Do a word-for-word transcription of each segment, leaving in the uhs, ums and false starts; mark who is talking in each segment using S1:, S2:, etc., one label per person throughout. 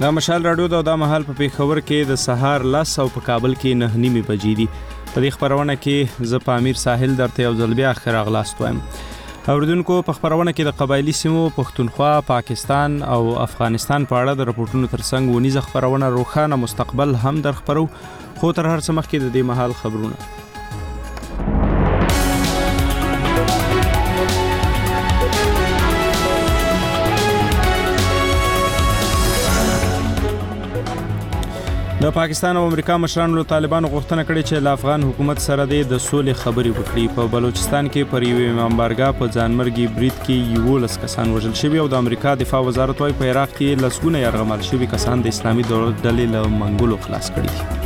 S1: دا مشال راډیو دا د مهال په پیښور کې د سهار لس او په کابل کې نه نیمه بجې دي. په دې خبرونه کې زه په امیر ساحل درته یو ځل بیا ښه راغلاست وایم. اوریدونکو په خبرونه کې د قبایلی سیمو پښتونخوا، پاکستان او افغانستان په اړه د راپورټونو ترڅنګ ونیزه خبرونه روښانه مستقبل هم در خبرو، خو تر هر څه مخکې د دې مهال خبرونه. د پاکستان او امریکا مشرانو له طالبانو غوښتنه کړې چې له افغان حکومت سره د سولې خبرې وکړي. په بلوچستان کې پر یوې امامبارګاه په ځانمرګي برید کې یولس کسان وژل شوي او د امریکا دفاع وزارت وايي په عراق کې لسګونه یرغمل شوي کسان د اسلامي دولت ډلې له منګولو خلاص کړي دي.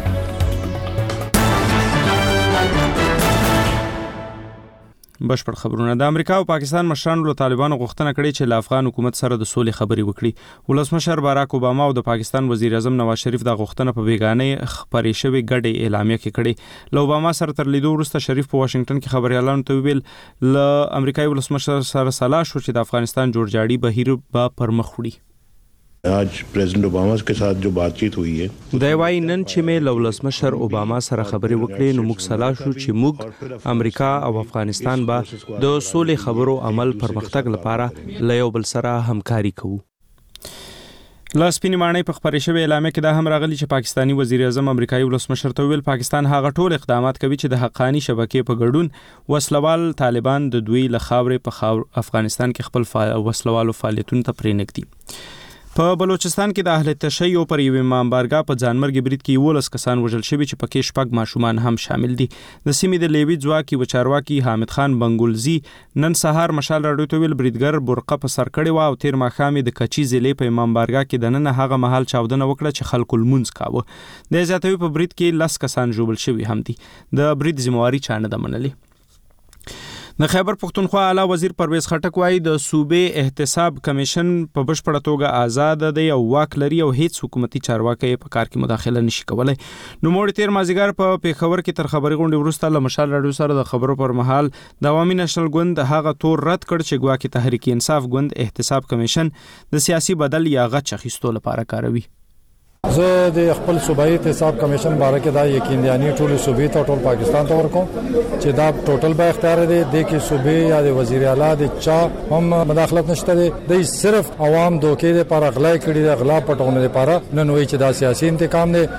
S1: بشپړ خبرونه. د امریکا او پاکستان مشرانو له طالبانو غوښتنه کړې چې له افغان حکومت سره د سولې خبرې وکړي. ولسمشر باراک اوباما او د پاکستان وزیر اعظم نواز شریف دا غوښتنه په بیګانه خبرې شوې ګډه اعلامیه کې کړې. له اوباما سره تر لیدو وروسته شریف په واشنگټن کې خبريالانو ته ویل له امریکایي ولسمشر سره سلا شو چې د افغانستان جوړجاړي بهیر به پر مخ وړي.
S2: आज president Obama के साथ जो बातचीत हुई है
S1: د وای نن چې مې لولسمشر اوباما سره خبرې وکړې نو موږ سلا شو چې موږ امریکا او افغانستان به د سولې خبرو عمل پرمختګ لپاره له یو بل سره همکاري کوو. لاس پینی معنی په خبرې شوې اعلامیه کې دا هم راغلی چې پاکستانی وزیر اعظم امریکایي ولسمشر ته ویل پاکستان هغه ټول اقدامات کوي چې د حقانی شبکې په ګډون وسلوال طالبان د دوی له خاورې په خاور افغانستان کې خپل فا... وسلوالو فعالیتونو ته پرې نږدي. په بلوچستان کې د اهل تشیع پر یوې امامبارګاه په ځانمرګي برید کې یولس کسان وژل شوي چې پکې شپږ ماشومان هم شامل دي. د سیمې د لیوي ځواکي و چارواکي حامد خان بنګولزي نن سهار مشال راډیو ته ویل بریدګر برقه په سر کړې و او تیر ماښام د کچي ضلع په امامبارګاه کې د نن هغه مهال چاودنه وکړه چې خلکو لمونځ کاوه. د زیاتوي په برید کې لس کسان ژوبل شوي هم دي. د برید ذمہواری چا نه ده منلې. د خیبر پښتونخوا اعلی وزیر پرویز خټک وايي د صوبې احتساب کمیشن په بشپړه توګه آزاد دی او واک لري او هیڅ حکومتي چارواکي په کار کې مداخله نشي کولای. نو موږ تیر مازیګر په پیښور کې تر خبري غونډې وروسته له مشال راډیو سره د خبرو پر مهال د عوامي نېشنل ګوند هغه تور رد کړ چې ګواکې تحریک انصاف ګوند احتساب کمیشن د سیاسي بدل یا غچ اخیستو لپاره کاروي.
S3: زه د خپل صوبایي احتساب کمیشن باره کې دا یقین دیانی ټول صوبې ته ټول پاکستان ته ورکوم چې دا ټوټل به اختیار دی د کې صوبې یا د وزیر اعلی د چا هم مداخلت نشته دی. د صرف عوام دوکې لپاره غلا کړي د غلا پټونه لپاره نن وایي چې دا سیاسي انتقام دی.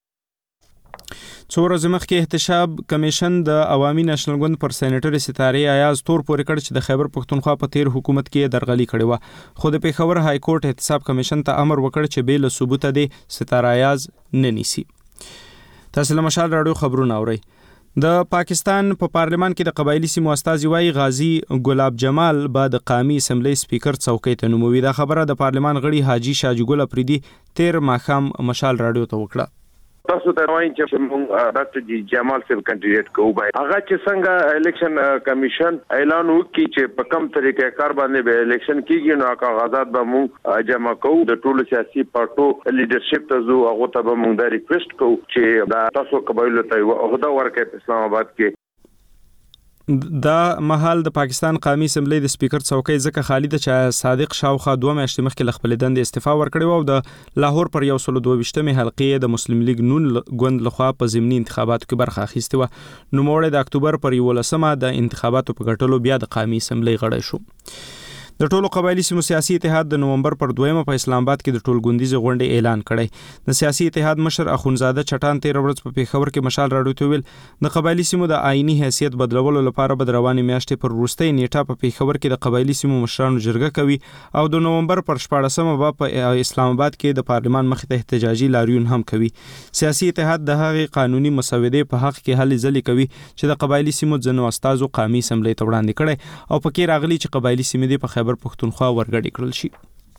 S3: څو ورځې مخکې احتساب کمیشن د عوامي نېشنل ګوند پر سېنیټر ستاره ایاز تور پورې کړ چې د خیبر پښتونخوا په تیر حکومت کې درغلي کړې و. خو د پیښور های کورټ احتساب کمیشن ته امر وکړ چې بې له ثبوت د ستاره ایاز نه نیسي. تاسو له مشال راډیو خبرونه اورئ. د پاکستان په پا پارلمان کې د قبایلی سیمو استازي وايي غازی ګلاب جمال بعد قومي اسمبلی سپیکر څوکۍ ته نوموي. دا خبره د پارلمان غړي حاجی شاجي ګل افریدي تیر ماښام مشال راډیو ته وکړه.
S4: تاسو ته وایم چې موږ ډاکټر جی جمال صاحب کینډیډیټ کوو به هغه چې څنګه الیکشن کمیشن اعلان وکړي چې په کوم طریقې کار باندې به الیکشن کیږي نو کاغذات به موږ جمع کوو. د ټولو سیاسي پارټو لیډرشپ ته زو هغه ته به موږ دا ریکوست کوو چې دا تاسو قبایلو ته عہده ورکړي په اسلام آباد کې. دا مهال د پاکستان قومي اسمبلی د سپیکر څوکۍ ځکه خالي ده چې صادق شاوخوا دوه میاشتې مخکې له خپلې دندې استعفا ورکړې و او د لاهور پر یو سل دوه ویشتمې حلقې د مسلم لیگ نون ګوند لخوا په ضمني انتخاباتو کې برخه اخیستې وه. نوموړی د اکتوبر پر یولسمه د انتخاباتو په ګټلو بیا د قومي اسمبلی غړی شو. د ټولو قبایلی سیمو سیاسي اتحاد د نومبر پر دویمه په اسلام آباد کې د ټولګوندیزې غونډې اعلان کړی. د سیاسي اتحاد مشر اخونزاده چټان تیر ورځ په پیښور کې مشال راډیو ته ویل د قبایلی سیمو د آئینی حیثیت بدلولو لپاره به د روانې میاشتې پر وروستۍ نیټه په پیښور کې د قبایلی سیمو مشرانو جرګه کوي او د نومبر پر شپاړسمه به په اسلام آباد کې د پارلمان مخې ته احتجاجي لاریون هم کوي. سیاسي اتحاد د هغې قانوني مسودې په حق کې هلې ځلې کوي چې د قبایلی سیمو ځینو استازو قومي اسمبلی ته وړاندې کړی او پکې راغلي چې قبایلی سیمې دې په خیبر پښتونخوا ورګډې کړل شي.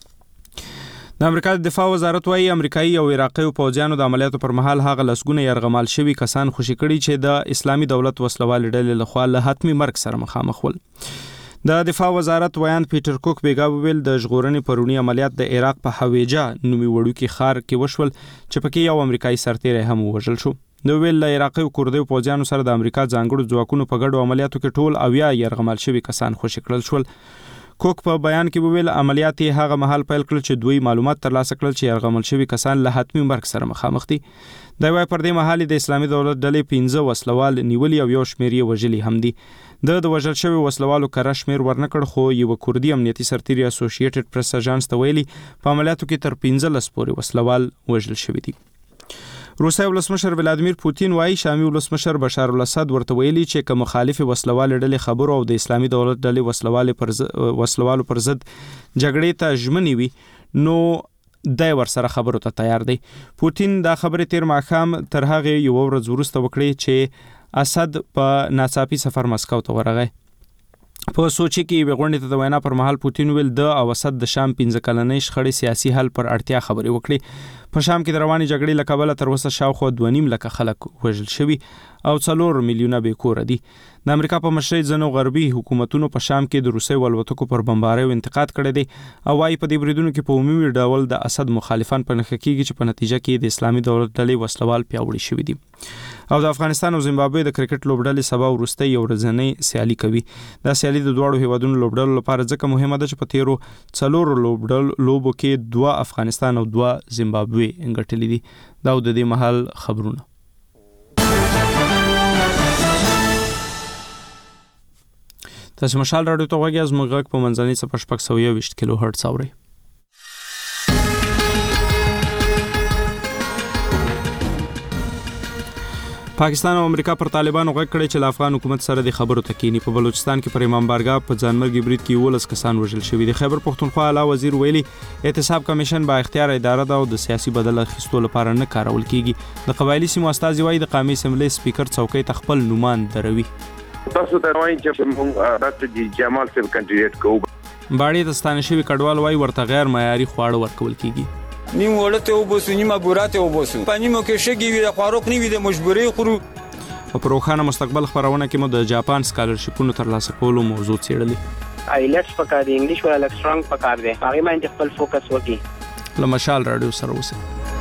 S4: د امریکا د دفاع وزارت وايي امریکایي او عراقي پوځیانو د عملیاتو پر مهال هغه لسګونه یرغمال شوي کسان خوشي کړي چې د اسلامي دولت وسلوال ډلې لخوا له حتمی مرګ سره مخامخ ول. د دفاع وزارت ویان پیټر کوک بیګا ویل د ژغورنې پرونی عملیات د عراق په حویجه نومي وړوکی ښار کې وشول چې پکې یو امریکایي سرتیری هم وژل شو. نو ویل له عراقي او کردي پوځیانو سره د امریکا ځانګړو ځواکونو په ګډو عملیاتو کې ټول اویا یرغمال شوي کسان خوشي کړل شول.
S1: کوک په بیان کې وویل عملیات یې هغه مهال پیل کړل چې دوی معلومات ترلاسه کړل چې یرغمل شوي کسان له حتمي مرګ سره مخامخ دي. دا وايي پر دې مهال د اسلامي دولت ډلې پنځه وسلوال نیولي او یو شمېر یې وژلي هم دي. د د وژل شوي وسلوالو کره شمېر ورنکړ خو یو کوردي امنیتي سرتیري اسوسییټډ پریس اژانس ته ویلي په عملیاتو کې تر پنځلس پورې وسلوال وژل شوي دي. روسیې ولسمشر ولادیمیر پوتین وايي شامي ولسمشر بشار الاسد ورته ویلي چې که مخالف وسلوال ډلې خبرو او د اسلامي دولت ډلې وسلوال پر وسلوالو پر ضد جګړې ته ژمنې وي نو دای ور سره خبرو ته تیار دی. پوتین دا خبرې تیر ماښام تر هغه یو ورځ وروسته وکړي چې اسد په ناڅاپي سفر مسکو ته ورغی. په سوچي کې وغونډې ته د وینا پر مهال پوتین ویل د او اسد د شام پنځه کلنۍ شخړې سیاسي حل پر اړتیا خبرې وکړي. په شام کې د رواني جګړې له کبله تر اوسه شاوخوا دوه نیم لکه خلک وژل شوي او څلور میلیونه بې کوره دي. د امریکا په مشرۍ ځینو غربي حکومتونو په شام کې د روسي ولوتکو پر بمباریو انتقاد کړی دی او وايي په دې بریدونو کې په عمومي ډول د اسد مخالفان په نښه کېږي چې په نتیجه کې د اسلامي دولت ډلې وسلوال پیاوړي شوي دي. او د افغانستان او زیمبابوې د کرکټ لوبډلې سبا وروستۍ یو ورځنۍ سیالي کوي. دا سیالي د دواړو هیوادونو لوبډلو لپاره ځکه مهمه ده چې په تیرو څلورو لوبډل لوبو کې دوه افغانستان او دوه زیمبابوې ګټلې دي. دا د دې مهال خبرونه. تاسو مشال راډیو ته غوږی از مغرق په منځنۍ څپه شپږ سوه یوویشت کیلو هرتز اورئ. پاکستان او امریکا پر طالبانو غږ کړی چې له افغان حکومت سره د خبرو ته کینی. په بلوچستان کې پر امام بارګاه په ځانمرګي برید کې یولس کسان وژل شوي دي. خیبر پښتونخوا اعلی وزیر ویلي احتساب کمیشن با اختیار اداره ده او د سیاسي بدل اخیستو لپاره نه کارول کیږي. د قبایلی سیمو استازي وایي د قومي اسمبلی سپیکر څوکۍ ته خپل نومان دروي.
S4: تاسو ته وایم چې موږ ډاکټر جمال صاحب کینډیډیټ کوو.
S1: باړې د ستانه شوي کډوال وایي ورته غیر معیاري خواړه ورکول کیږي.
S5: نیم ولته وبوسو نیمه بوراته وبوسو پنیمو کې شګي وي د خواروق نیوي د مجبوري خورو.
S1: په روښانه مستقبل خبرونه کې مو د جاپان سکالرشپونو ترلاسه کولو موضوع څېړلې.
S6: آیلټس پکار دی، انګلیش ولا لک سترونګ پکار دی، هغه باندې خپل فوکس وکړي.
S1: له مشال راډیو سره اوسئ.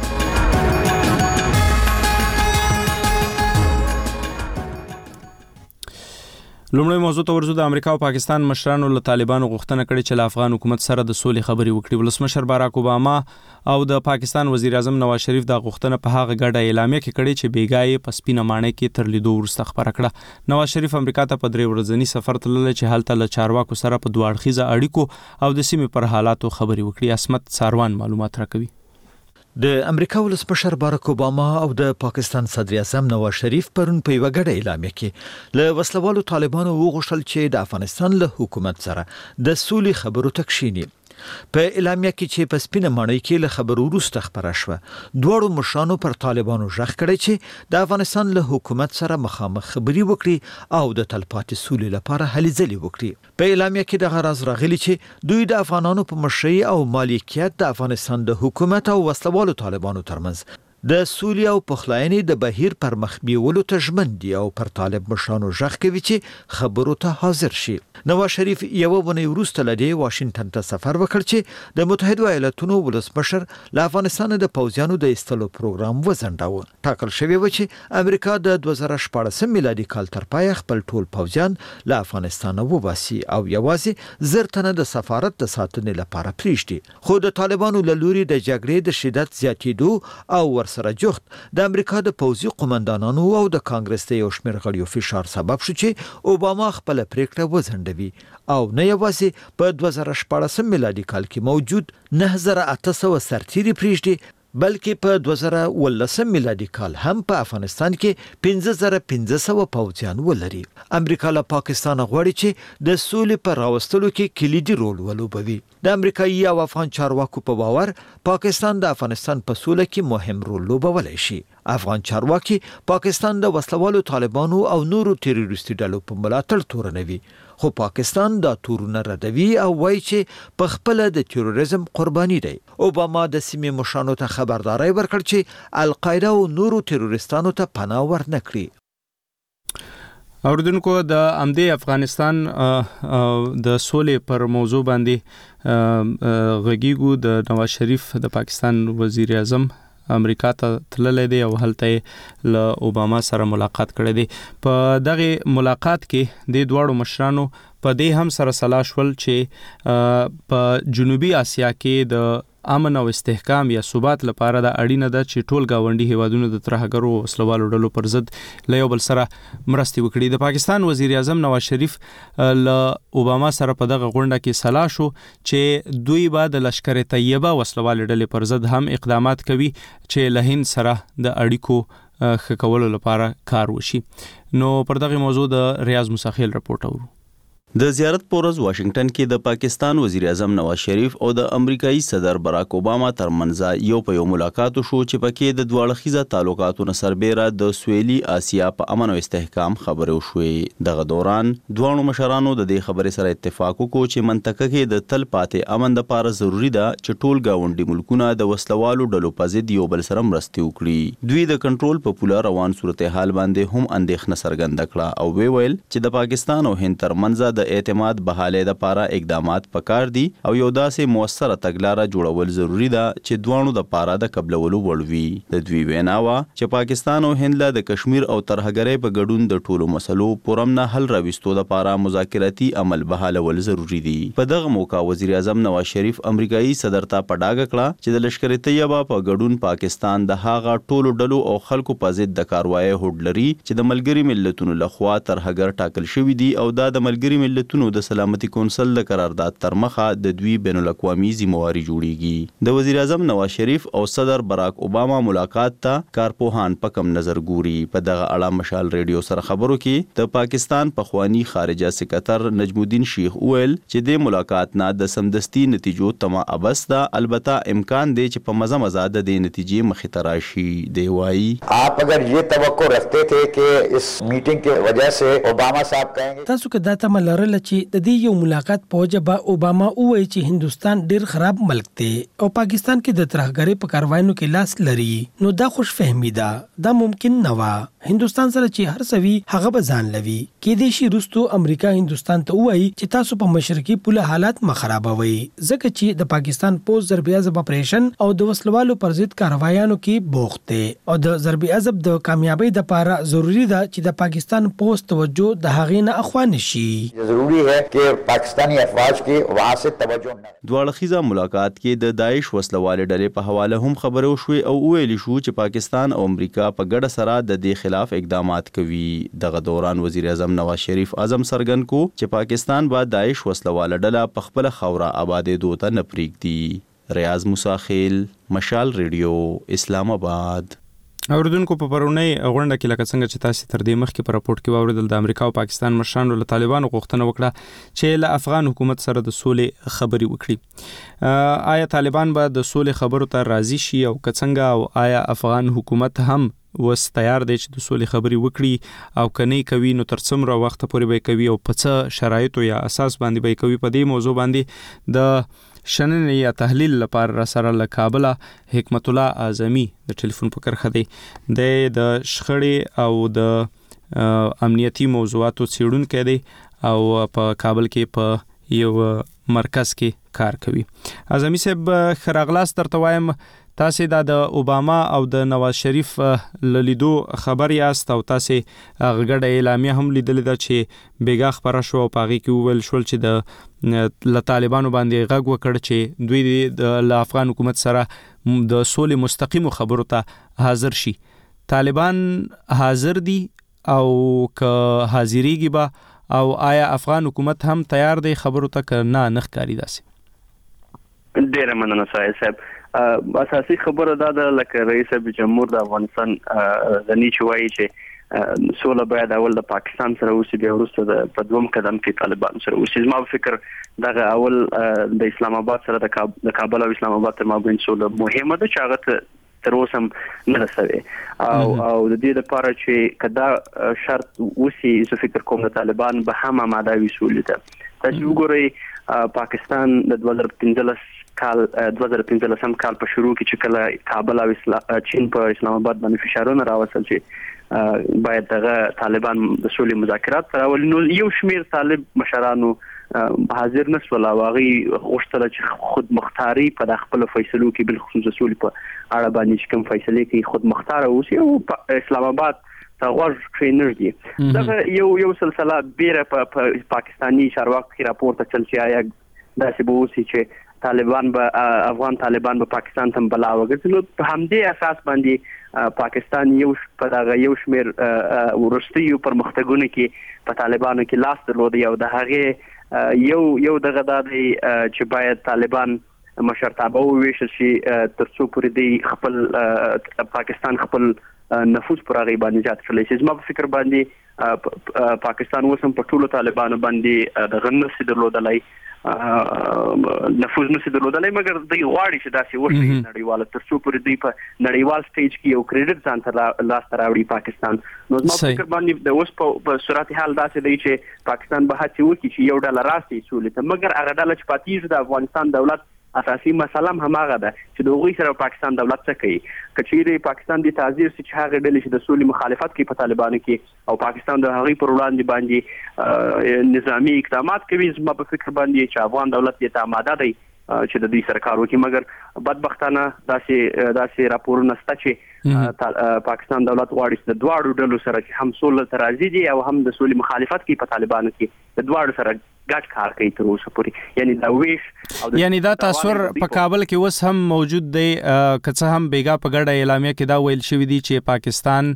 S1: لومړی موضوع ته ورځو. د امریکا او پاکستان مشرانو له طالبانو غوښتنه کړې چې له افغان حکومت سره د سولې خبرې وکړي. ولسمشر باراک اوباما او د پاکستان وزیر اعظم نواز شریف دا غوښتنه په هغه ګډه اعلامیه کې کړې چې بیګای په سپینه ماڼۍ کې تر لیدو وروسته خبره کړه. نواز شریف امریکا ته په درې ورځنی سفر تللی چې هلته له چارواکو سره په دوه اړخیزه اړیکو او د سیمې پر حالاتو خبرې وکړي. اسمت ساروان معلومات راکوي.
S7: د امریکا ولسمشر باراک اوباما او د پاکستان صدر اعظم نواز شریف پرون په یوه ګډه اعلامیه کې له وسلوالو طالبانو وغوښتل چې د افغانستان له حکومت سره د سولې خبرو ته کښیني. په اعلامیه کې چې په سپینه ماڼۍ کې له خبرو وروسته خبره شوه، دواړو مشرانو پر طالبانو غږ کړی چې د افغانستان له حکومت سره مخامخ خبرې وکړي او د تلپاتې سولې لپاره هلې ځلې وکړي. په اعلامیه کې دغه راز راغلی چې دوی د افغانانو په مشرۍ او مالکیت د افغانستان د حکومت او وسلوالو طالبانو ترمنځ د سولې او پخلاینې د بهیر پر مخ بیولو ته ژمن دي او پر طالب مشرانو غږ کوي چې خبرو ته حاضر شي. نواز شریف یوه ونې وروسته له دې واشنګټن ته سفر وکړ چې د متحده ایالاتونو ولسمشر له افغانستان د پوځیانو د ایستلو پروګرام وځنډاوه. ټاکل شوی و چې امریکا د دوه زره شپاړسم میلادي کال تر پایه خپل ټول پوځیان له افغانستان وباسي او یوازې زر تنه د سفارت د ساتنې لپاره پریږدي. خو د طالبانو له لوري د جګړې د شدت زیاتېدو او سره جوخت د امریکا د پوځي قومندانانو او د کانګرس د یو شمېر غړیو فشار سبب شو چې اوباما خپل پریکړه وځنډوي او نه یوازې په دوه زره شپاړسم میلادي کال کې موجود نه زره اته سوه سرتیري پریږدي بلکې په دوه زره اوولسم میلادي کال هم په افغانستان کې پنځه زره پنځه سوه پوځیان ولري. امریکا له پاکستان غواړي چې د سولې په راوستلو کې کلیدي رول ولوبوي. د امریکایي او افغان چارواکو په باور پاکستان د افغانستان په سوله کې مهم رول لوبولی شي. افغان چارواکي پاکستان د وسلوالو طالبانو او نورو تروریستي ډلو په ملاتړ تورنوي، خو پاکستان دا تورونه ردوي او وایي چې په خپل د تروریزم قرباني دی. اوباما د سیمې مشرانو ته خبرداري ورکړ چې القاعده او نورو تروریستانو ته پناه ورنکړي.
S1: اوریدونکو د امدې افغانستان د سولې پر موضوع باندې غږیږو. د نواز شریف د پاکستان وزیر اعظم امریکا ته تللی دی او هلته له اوباما سره ملاقات کړی دی. په دغه ملاقات کې د دواړو مشرانو په دې هم سره سلا شول چې په جنوبي آسیا کې د امن او استحکام یا ثبات لپاره د اړینه ده چې ټول گاونډي هیوادونو د ترهګرو او وسلوالو ډلو پر ضد له یو بل سره مرستې وکړي. د پاکستان وزیر اعظم نواز شریف له اوباما سره په دغه غونډه کې سلا شو چې دوی به د لشکر طیبه وسلوالې ډلې پر ضد هم اقدامات کوي چې له هند سره د اړیکو ښه کولو لپاره کار وشي. نو پر دغه موضوع د ریاض موسیخیل رپورټ اورو.
S8: د زیارت پورز واشنگټن کې د پاکستان وزیر اعظم نواز شریف او د امریکایي صدر براک اوباما ترمنځ یو په یو ملاقات شو چې پکې د دواړه خیزه تعلقاتو سربېره د سویلي آسیا په امن او استحکام خبرې وشوې. دغه دوران دوه مشرانو د دې خبرې سره اتفاق وکړ چې منطقه کې د تل پاتې امن لپاره ضروری ده چې ټول گاونډي ملکونه د وسلوالو ډلو په ضد یو بل سره مرستې وکړي. دوی د کنټرول په پوله روان صورتحال باندې هم اندېښنه څرګنده کړه او وی ویل چې د پاکستان او هند ترمنځ د اعتماد بحاله د پاره اقدامات پکار دي او یو داسې موثره تګلاره جوړول ضروری ده چې دوانو د پاره د قبلولو وړوي. د دوی ویناوه چې پاکستان او هند له د کشمیر او ترهګرۍ په ګډون د ټولو مسلو پرمنه حل راوستو د پاره مذاکراتي عمل بحاله ول ضروری دي. په دغه موقع وزیر اعظم نواز شریف امریکایي صدر ته پډاګه کړه چې د لشکر طیبه په ګډون پاکستان د هاغه ټولو ډلو او خلکو په ضد د کاروایی هوډ لري چې د ملګری ملتونو لخوا ترهګر ټاکل شوی دي او دا د ملګری ملتونو د سلامتي کونسل د قرارداد تر مخه د دوی بین الاقوامي ذمہواری جوړیږي. د وزیر اعظم نواز شریف او صدر براک اوباما ملاقات ته کارپوهان په کم نظر ګوري. په دغه اړه مشال ریډیو سره خبرو کې د پاکستان پخوانی خارجه سکرټر نجم الدین شیخ ویل چې د ملاقات نه د سمدستي نتیجو تما ابس ده، البته امکان دی چې په مزه مزه د دې نتیجې مخې ته راشي. دی وایي
S9: آپ اگر یہ توقع رکھتے تھے کہ اس میټینګ کی وجہ سے اوباما صاحب کہیں گے
S10: تاسو که دا تمه لرله چې د دې یو ملاقات په وجه به اوباما ووایي چې هندستان ډیر خراب ملک دی او پاکستان کې د ترهګرۍ په کاروایانو کې لاس لري، نو دا خوش فهمي ده. دا ممکن نه و. هندستان سره چې هر څه وي هغه به ځان لوي. کېدای شي وروستو امریکا هندستان ته ووایي چې تاسو په مشرقي پوله حالات مه خرابوئ، ځکه چې د پاکستان پوځ ضربې عضب اپریشن او د وسلوالو پر ضد کاروایانو کې بوخت دی او د ضربې عضب د کامیابی لپاره ضروری ده چې د پاکستان پوځ توجه د هغې نه اخوا نشي.
S9: ضروری ہے کہ پاکستانی افواج کی وہاں سے توجہ نه.
S8: دواړه خیزه ملاقات کې د داعش وسلوالې ډلې په حواله هم خبرې وشوې او ویل شو چې پاکستان او امریکا په ګډه سره د دې خلاف اقدامات کوي. دغه دوران وزیر اعظم نواز شریف اعظم سرګن کو چې پاکستان با داعش وسلواله ډله په خپل خوره آبادې دوته نه پریږدي. ریاض موسیخیل، مشال ریډیو، اسلام آباد.
S1: اوردونکو په پرونی غونډه کې لکه څنګه چې تاسو تر دې مخکې په راپورټ کې واوریدل د امریکا او پاکستان مشرانو له طالبانو غوښتنه وکړه چې له افغان حکومت سره د سولې خبرې وکړي. آیا طالبان به د سولې خبرو ته راضي شي او که څنګه، او آیا افغان حکومت هم وس تیار دی چې د سولې خبرې وکړي او کني کوي نو تر څومره وخت پورې به کوي او په څه شرایطو یا اساس باندې به کوي. په دې موضوع باندې د شننې یا تحلیل لپاره را سره له کابل حکمت الله اعظمي د ټلیفون په کرخه دی. د شخړې او د امنیتي موضوعاتو څېړونکی دی او په کابل کې په یو مرکز کې کار کوي. اعظمي صاحب ښه راغلاست. درته وایم تاسې دا د اوباما او د نواز شریف له لیدو خبر یاست او تاسې هغه ګډه اعلامیه هم لیدلې ده چې بېګا خپره شوه او په هغې کې وویل شول چې د له طالبانو باندې غږ وکړ چې دوی د له افغان حکومت سره د سولې مستقیمو خبرو ته حاضر شي. طالبان حاضر دي او که حاضرېږي به، او آیا افغان حکومت هم تیار دی خبرو ته که نه نه ښکاري داسې؟
S6: ډېره مننه سایل صاحب. اساسي خبره دا ده لکه رئیس جمهور د افغانستان غني چې وایي چې سوله باید اول د پاکستان سره وشي، بیا وروسته د په دوم قدم کې طالبان سره وشي. زما په فکر دغه اول د اسلام آباد سره د کابل او اسلام آباد تر مابین سوله مهمه ده چې هغه تر اوسه هم نه رسوي او او د دې لپاره چې کدا شرط وشي زه فکر کوم د طالبان به هم آماده وي سولې ته. تاسو وګورئ پاکستان د دوه زره پنځلس کال دوه زره پنځلسم کال په شروع کې چې کله کابل او چین په اسلام آباد باندې فشارونه راوستل چې باید دغه طالبان د سولې مذاکرات سره ولې، نو یو شمیر طالب مشرانو حاضر نشول او هغه غوښتل چې خود مختاري په د خپل فیصلو کې بل خصوص سولې په اړه باندې چې کوم فیصله کوي خود مختار اوسي او اسلام آباد غوږ کښینږدي دغه یو یو سلسله بیره په پاکستاني چارواکو کې راپورته چل چې آیا داسې به وسي چې طالبان به افغان طالبان به پاکستان ته بلا وګرځي. نو په همدې اساس باندې پاکستان یو په دغه یو شمېر وروستیو پرمختګونو کې په طالبانو کې لاس درلودی او د هغې یو یو دغه دا دی چې باید طالبان مشرتابه وویشل شي تر څو پورې دی خپل پاکستان خپل نفوذ پر هغې باندې زیات کړلی شي. زما په فکر باندې پاکستان اوس هم په ټولو طالبانو باندې دغه نشي درلودلی نفوذ نشي درلودلی مګر دوی غواړي چې داسې وشي نړیواله تر څو پورې دوی په نړیوال سټیج کې یو کریډټ ځان ته لاسته راوړي پاکستان. نو زما په فکر باندې د اوس په صورت حال داسې دی چې پاکستان به هڅې وکړي چې یو ډله راسي سولې ته مګر هغه ډله چې پاتېږي د افغانستان دولت اساسي مسله هم هماغه ده چې د هغوی سره پاکستان دولت څه کوي. که چیرې پاکستان د تعذیر چې هغه ډلې چې د سولې مخالفت کوي په طالبانو کې او پاکستان د هغوی پر وړاندې باندې نظامی اقدامات کوي زما په فکر باندې چې افغان دولت یې ته آماده دی چې د دوی سره کار وکړي مګر بدبختانه داسې داسې راپورونه شته چې پاکستان دولت غواړي چې د دواړو ډلو سره چې هم سوله ته راضي دي او هم د سولې مخالفت کوي په طالبانو کې د دواړو سره ګډ کار کوي تر اوسه پورې. یعنی دا ویش
S1: یعنی دا تصور په کابل کې اوس هم موجود دی که څه هم بیګا په ګډه اعلامیه کې دا ویل شوی دی چې پاکستان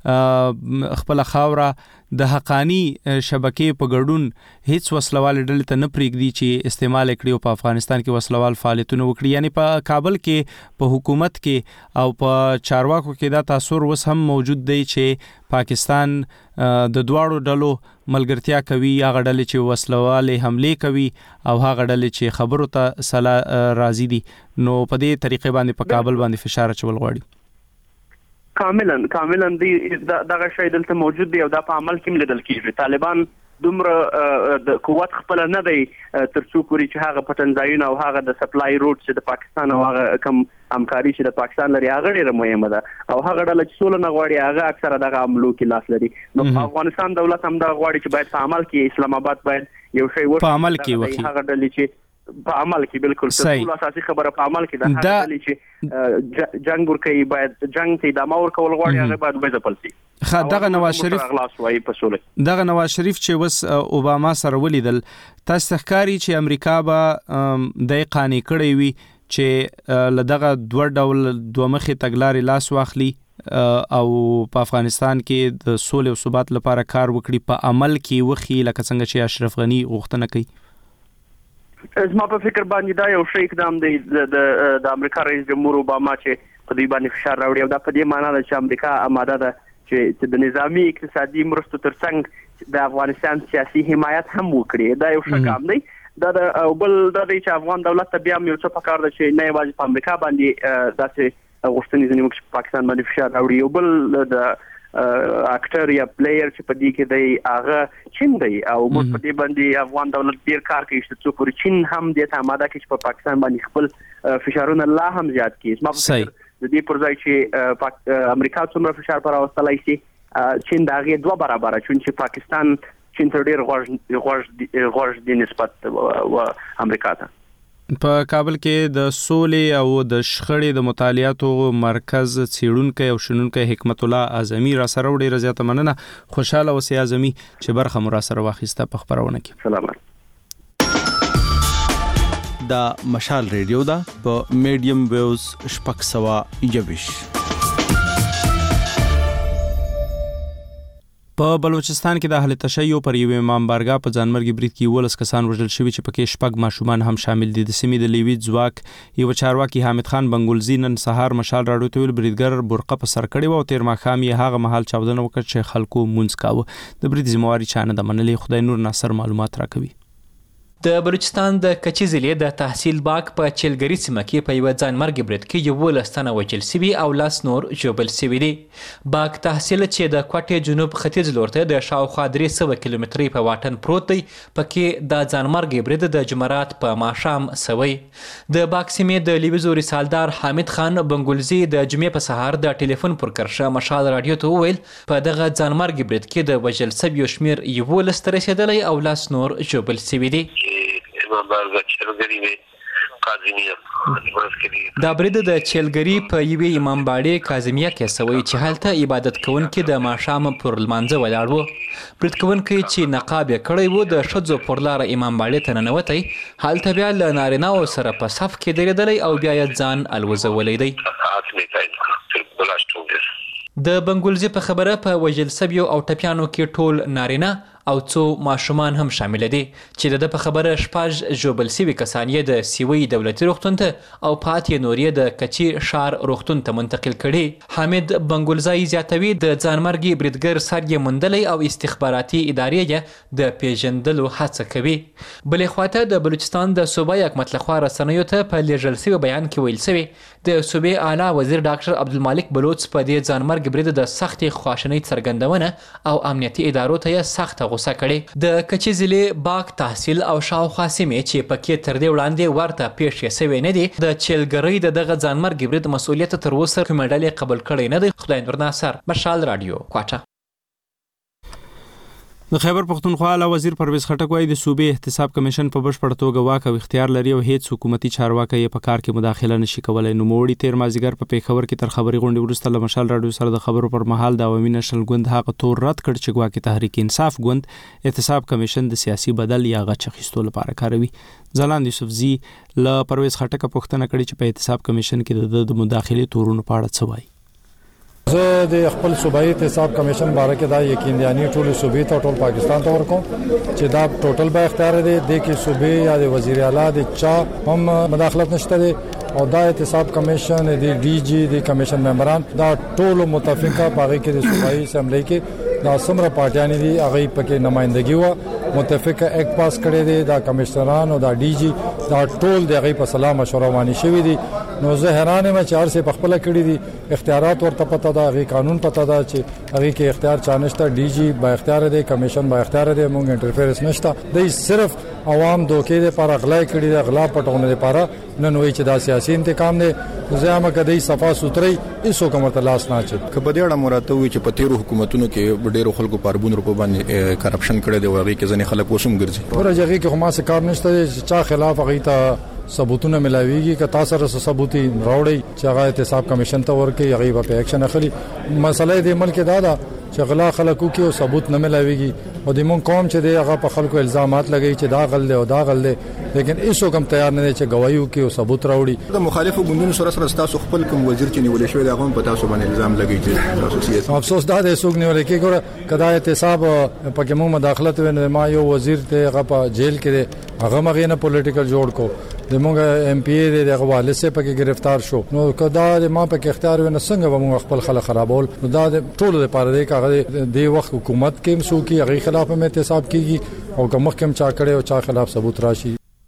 S1: خپل خاوره د حقانی شبکې په ګډون هیڅ وسلوال ډلې ته نه پرېږدي چې استعمال کړي او په افغانستان کې وسلوال فعالیتونه وکړي. یعنی په کابل کې په حکومت کې او په چارواکو کې دا تصور اوس هم موجود دی چې پاکستان د دواړو ډلو ملګرتیا کوي هغه ډلې چې وسلوالې حملې کوي او هغه ډلې چې خبرو ته سلا راضي دي. نو په دې طریقې باندې په کابل باندې فشار اچول غواړي.
S6: کاملا کاملا دی دغه شی دلته موجود دی او دا په عمل کې لیدل کیږي. طالبان دومره د قوت خپل نه دی تر څو پورې چې هغه پټنځایونه او هغه د سپلای روډ چې د پاکستان او هغه کم همکاري چې د پاکستان لري هغه ډیره مهمه ده او هغه ډله چې سوله نه غواړي هغه اکثره دغه عملو کې لاس لري. نو افغانستان دولت هم دا غواړي چې باید په عمل کې اسلام آباد باید یو شی وکړي
S1: په عمل کې وکړي
S6: هغه ډلې چې په عمل کې بالکل ټول اساسي خبره په عمل کې ده. هغه ډلې چې جنگ ورکوي باید جنگ ته ادامه ورکول غواړي هغه باید وځپل شي.
S1: دغه نواز شریف دغه نواز شریف چې وس اوباما سره ولیدل تاسو ښکاری چې امریکا به د قانې کړی وي چې لدغه دوه ډول دوه مخې تګلارې لاس واخلي او په افغانستان کې د سولې او ثبات لپاره کار وکړي په عمل کې وخی لکه څنګه چې اشرف غنی غوښتنه کوي.
S6: زما په فکر باندې دا یو شی اقدام دی د د امریکا رئیس جمهور اوباما چې په دې باندې فشار راوړي او دا په دې معنی ده چې امریکا آماده ده چې د نظامی اقتصادي مرستو ترڅنګ د افغانستان سیاسي حمایت هم وکړي. دا یو ښه ګام دی. دا د بل دا دی چې افغان دولت ته بیا یو څه پکار ده چې نه یوازې په امریکا باندې داسې غوښتنې ځینې موږ په پاکستان باندې فشار راوړي. یو بل د اکټر یا پلیئر چې په دې کې دی هغه چین دی او موږ په دې باندې افغان دولت ډیر کار کوي چې څو پورې چین هم دې ته آماده کړي چې په پاکستان باندې خپل فشارونه لا هم زیات کړي. زما په فکر د دې پر ځای چې امریکا څومره فشار پر راوستلای شي چین د هغې دوه برابره چې پاکستان چین ته ډیر غوږ غوږ دی نسبت و امریکا ته.
S1: په کابل کې د سولې او د شخړې د مطالعاتو مرکز څیړونکی او شنونکی حکمت الله اعظمي را سره ډیره زیاته مننه. خوشاله اوسئ اعظمي چې برخه مو را سره واخیسته په خبرونه کې.
S6: سلامات.
S8: دا مشال ریډیو دا په میډیم ویوز شپږ سوه یوویش. په بلوچستان کې د اهل تشیع پر یو امام بارګاه په ځانمرګي برید کې ولس کسان وژل شوي چې پکې شپږ ماشومان هم شامل دي. د سیمې د لیوي ځواک یو چارواکي حامد خان بنګلزي نن سهار مشال راډیو ته ویل بریدګر برقه په سر کړې و او تیر ماښام یې هغه مهال چاودنه وکړه چې خلکو مونځ کاوه. د برید ذمہواري چا نه ده منلې. خدای نور ناصر معلومات راکوي.
S11: د بلوچستان د کچي ضلع د تحصیل باغ په چلګری سیمه کې په یو ځانمرګي برید کې یولس تنه وژل شوي او لاس نور ژوبل شوي دي. باغ تحصیل چې د کوټې جنوب ختیځ لور ته د شاوخوا درې سوه کیلومترۍ په واټن پروت دی پکې د ځانمرګي برید د جمعرات په ماښام سوی. د باغ سیمې د لیویزو رسالدار حامد خان بنګلزي د جمعې په سهار د ټلیفون پر کرشه مشال راډیو ته وویل په دغه ځانمرګي برید کې د وژل شویو شمېر یولس ته رسېدلی او لاس نور ژوبل شوي دي.
S12: امام بارگاه چلگری میں
S11: دا برید د چیلګری په یوې امامباړې کاظمیه کې سوی چې هلته عبادت کوونکي د ماښام پر لمانځه ولاړ وو. برید کوونکي چې نقاب یې کړی و د ښځو پر لاره امامباړې ته ننوتی، هلته بیا له نارینه‌و سره په صف کې درېدلی او بیا یې ځان الوزولی دی. د بنګولزي په خبره په وژل سویو او ټپیانو کې ټول نارینه او څو ماشومان هم شامل دي چې د په خبره شپږ ژوبل سوي کسان یې د سیوی دولتي روغتون ته او پاتې نور یې د کچي شار روغتون ته منتقل کړي. حامد بنګولزای زیاتوي د ځانمرګي بریدګر سر یې موندلی او استخباراتي ادارې یې د پیژندلو هڅه کوي. بلې خواته د بلوچستان د صوبه حکومت لخوا رسنیو ته په لیږل سوي بیان کې ویل سوي د صوبې اعلی وزیر ډاکټر عبدالمالک بلوچ په دې ځانمرګ برید د سختې خواشینۍ څرګندونه او امنیتي ادارو ته یې سخته غوسه کړې. د کچي ضلع باغ تحصیل او شاوخوا سیمې چې پکې تر دې وړاندې ورته پیښې شوې نه دي، د چیلګرۍ د دغه ځانمرګ برید مسؤلیت تر اوسه کومه ډلې قبول کړی نه دی. خدای نور ناصر، مشال رادیو، کوټه.
S1: د خیبر پختونخوا اعلی وزیر پرویز خټک وايي د صوبې احتساب کمیشن په بشپړ توګه واک او اختیار لري او هیڅ حکومتي چارواکي یې په کار کې مداخله نشي کولای. نو موړي تیر مازیګر په پیښور کې تر خبري غونډې وروسته له مشال رادیو سره د خبرو پر مهال د عوامي نشل ګوند هغه تور رد کړ چې ګواکې تحریک انصاف ګوند احتساب کمیشن د سیاسي بدل یا غچ اخیستو لپاره کاروي. ځلاند یوسفزي له پرویز خټک پوښتنه کړې چې په احتساب کمیشن کې د مداخلې تورونو په اړه څه وایي.
S3: زه د خپل صوبایي احتساب کمیشن باره کې دا یقین دانی ټول صوبې ته ټول پاکستان ته ورکوم چې دا ټوټل با اختیار دی د کې صوبې یا د وزیر اعلی د چا هم مداخلت نشته دی او دا احتساب کمیشن د ډي جي د کمیشن ممبران دا ټول متفقه باغې کې د صوبایي اسمبلی کې دا سمره پارټیان دي هغه پکې نمائندګي و متفقه ایک پاس کړي دي. دا کمشنران او دا ډي جي دا ټول دغه په سلام مشوره باندې شوی دي. نو زه حیران یم چې ارسه په خپل کړي دي اختیارات ورته پته دا غي قانون پته دا چې هغه کې اختیار چانشته ډي جي با اختیار دي کمیشن با اختیار دي مونږ انټرفیرنس نشته دی صرف عوام دوکې لپاره غلا کړي دا غلا پټونه لپاره نن وایي چې دا سیاسي انتقام دی. زه هم کدی صفا سوتري ایسو کومه تلاش نه چي
S12: کبه دې اړه مراته وي چې په تیرو حکومتونو کې ډېرو خلکو په اربون روپو باندې کرپشن کړي دی وغه کې ځنې خلک وسوم ګرځي. ورځي
S3: کې خو ما څه کار نشته چې چا خلاف هغه ته ثبوتونه ملاويږي که تاسو سره ثبوتي راوړي چې هغه احتساب کمیشن ته ورکړي هغه په اکشن اخلي. مسله دې ملک دا ده چې غلا خلکو کې او ثبوت نه ملاويږي او د مون قوم چې هغه په خلکو الزامات لګي چې دا غل دی او دا غل دی لیکن هیڅ کوم تیار نه دی چې گوايو کې او ثبوت راوړي.
S12: د مخالفو ګوندونو سره سره تاسو خپل کوم وزیر چې نیول شوی دا هم په تاسو باندې الزام لګي چې تاسو سیاسي
S3: افسوس دا دی څوک نیول کې ګوره کدا احتساب پکې مو مداخلت ونه ما یو وزیر ته هغه په جیل کې هغه مغه نه پولیټیکل جوړ کو د موږ ایم پی ای د حواله سره پکې گرفتار شو. نو کدا ما پکې اختیار ونه څنګه به موږ خپل خلک خرابول. نو دا ټول لپاره دی کاغه د وخت حکومت کې مسو کې هغه خلاف هم احتساب کیږي او کوم مخکم چا کړي او چا خلاف ثبوت راشي.